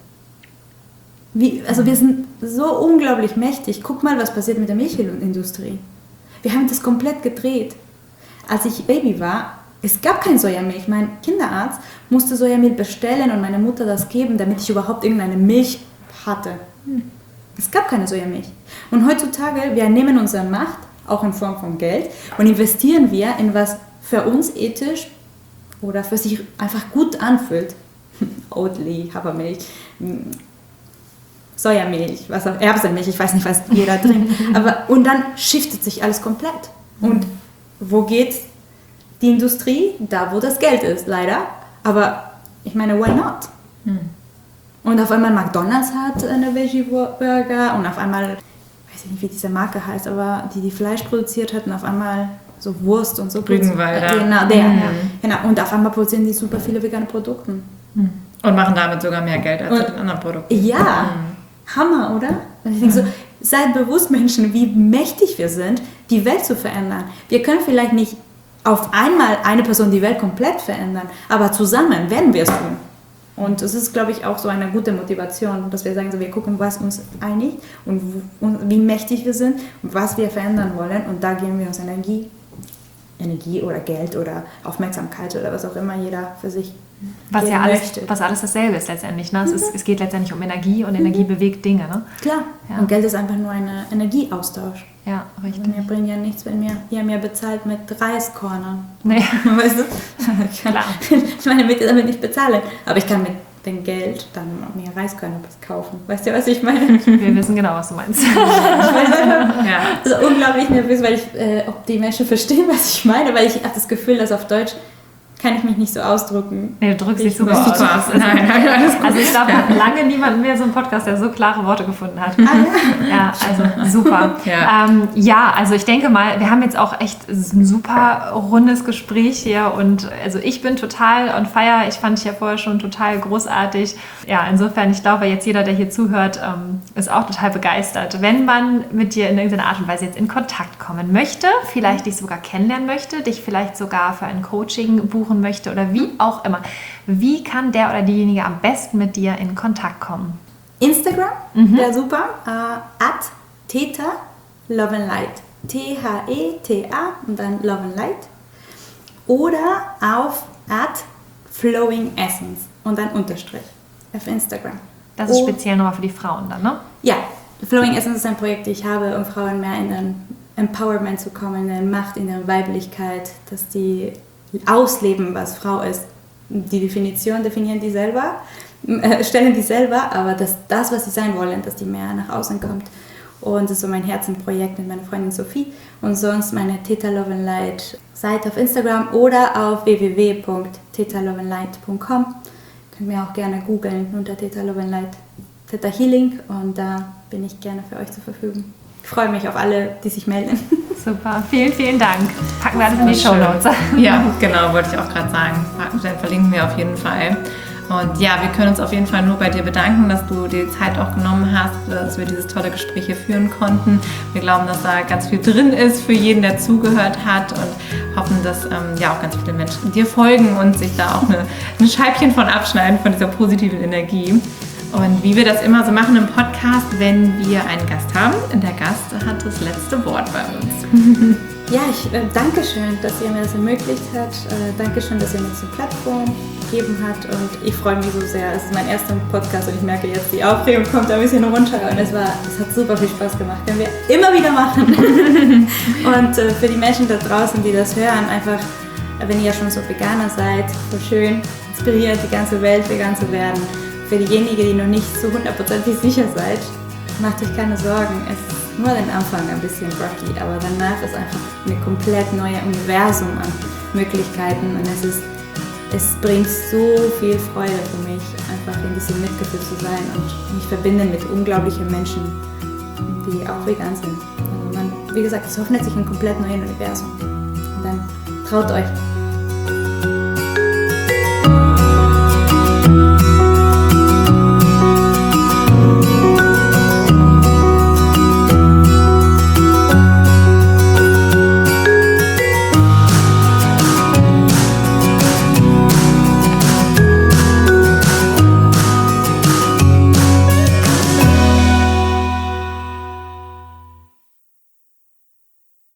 Wie, also wir sind so unglaublich mächtig. Guck mal, was passiert mit der Milchindustrie. Wir haben das komplett gedreht. Als ich Baby war, es gab kein Sojamilch. Mein Kinderarzt musste Sojamilch bestellen und meine Mutter das geben, damit ich überhaupt irgendeine Milch hatte. Es gab keine Sojamilch. Und heutzutage, wir nehmen unsere Macht, auch in Form von Geld, und investieren wir in was für uns ethisch oder für sich einfach gut anfühlt. Oatly, Hafermilch, Sojamilch, was auch, Erbsenmilch, ich weiß nicht, was jeder trinkt. Aber, und dann shiftet sich alles komplett. Und wo geht die Industrie? Da, wo das Geld ist, leider. Aber ich meine, why not? Hm. Und auf einmal McDonald's hat eine Veggie-Burger und auf einmal, ich weiß nicht, wie diese Marke heißt, aber die, die Fleisch produziert hat und auf einmal so Wurst und so. Rügenwalder. Genau, der. Mhm. Genau. Und auf einmal produzieren die super viele vegane Produkte. Mhm. Und machen damit sogar mehr Geld als und, mit den anderen Produkten. Ja, mhm. Hammer, oder? Und ich denke so, seid bewusst, Menschen, wie mächtig wir sind, die Welt zu verändern. Wir können vielleicht nicht auf einmal eine Person die Welt komplett verändern, aber zusammen werden wir es tun. Und es ist, glaube ich, auch so eine gute Motivation, dass wir sagen, so, wir gucken, was uns einigt und, und wie mächtig wir sind und was wir verändern wollen. Und da geben wir uns Energie, Energie oder Geld oder Aufmerksamkeit oder was auch immer jeder für sich was ja alles, möchte. Was alles dasselbe ist letztendlich. Ne? Mhm. Es, ist, es geht letztendlich um Energie und Energie mhm. bewegt Dinge. Ne? Klar. Ja. Und Geld ist einfach nur ein Energieaustausch. Ja, richtig. Und wir bringen ja nichts, wenn wir, ihr mir bezahlt mit Reiskörnern. Nee. Weißt du? Ich kann meine Miete damit nicht bezahlen. Aber ich kann mit dem Geld dann mir Reiskörner kaufen. Weißt du, was ich meine? Wir wissen genau, was du meinst. Ja. Also unglaublich nervös, weil ich, äh, ob die Menschen verstehen, was ich meine, weil ich habe das Gefühl, dass auf Deutsch kann ich mich nicht so ausdrücken. Nee, du drückst dich super aus. Super. Also, nein, nein, alles gut. Also ich glaube, ja. lange niemand mehr so einen Podcast, der so klare Worte gefunden hat. Ah, ja. Ja, also super. Ja. Ähm, ja, also ich denke mal, wir haben jetzt auch echt ein super rundes Gespräch hier und also ich bin total on fire. Ich fand dich ja vorher schon total großartig. Ja, insofern, ich glaube, jetzt jeder, der hier zuhört, ähm, ist auch total begeistert. Wenn man mit dir in irgendeiner Art und Weise jetzt in Kontakt kommen möchte, vielleicht dich sogar kennenlernen möchte, dich vielleicht sogar für ein Coaching buchen möchte oder wie auch immer. Wie kann der oder diejenige am besten mit dir in Kontakt kommen? Instagram, mhm. wäre super. Uh, at Theta Love and Light. T H E T A und dann Love and Light. Oder auf at Flowing Essence und dann Unterstrich auf Instagram. Das ist oh. speziell nochmal für die Frauen dann, ne? Ja, Flowing Essence ist ein Projekt, das ich habe, um Frauen mehr in den Empowerment zu kommen, in der Macht, in der Weiblichkeit, dass die ausleben, was Frau ist. Die Definition definieren die selber, äh, stellen die selber, aber dass das, was sie sein wollen, dass die mehr nach außen kommt. Und das ist so mein Herzenprojekt mit meiner Freundin Sophie. Und sonst meine Theta Love and Light Seite auf Instagram oder auf w w w punkt theta love and light punkt com. Könnt mir auch gerne googeln unter Theta Love and Light Theta Healing und da bin ich gerne für euch zur Verfügung. Ich freue mich auf alle, die sich melden. Super, vielen, vielen Dank. Packen wir alles in die Shownotes. Ja, genau, wollte ich auch gerade sagen. Dann verlinken wir auf jeden Fall. Und ja, wir können uns auf jeden Fall nur bei dir bedanken, dass du dir die Zeit auch genommen hast, dass wir dieses tolle Gespräch hier führen konnten. Wir glauben, dass da ganz viel drin ist für jeden, der zugehört hat und hoffen, dass ähm, ja auch ganz viele Menschen dir folgen und sich da auch eine, ein Scheibchen von abschneiden von dieser positiven Energie. Und wie wir das immer so machen im Podcast, wenn wir einen Gast haben, der Gast hat das letzte Wort bei uns. Ja, ich äh, danke schön, dass ihr mir das ermöglicht habt. Äh, danke schön, dass ihr mir diese Plattform gegeben hat und ich freue mich so sehr. Es ist mein erster Podcast und ich merke jetzt, die Aufregung kommt ein bisschen runter und es, war, es hat super viel Spaß gemacht. Können wir immer wieder machen. Und äh, für die Menschen da draußen, die das hören, einfach, wenn ihr schon so Veganer seid, so schön, inspiriert, die ganze Welt vegan zu werden. Für diejenigen, die noch nicht so hundertprozentig sicher seid, macht euch keine Sorgen. Es ist nur den Anfang ein bisschen rocky, aber danach ist einfach ein komplett neues Universum an Möglichkeiten und es ist, es bringt so viel Freude für mich, einfach in diesem Mitgefühl zu sein und mich verbinden mit unglaublichen Menschen, die auch vegan sind. Also man, wie gesagt, es öffnet sich ein komplett neues Universum. Und dann traut euch.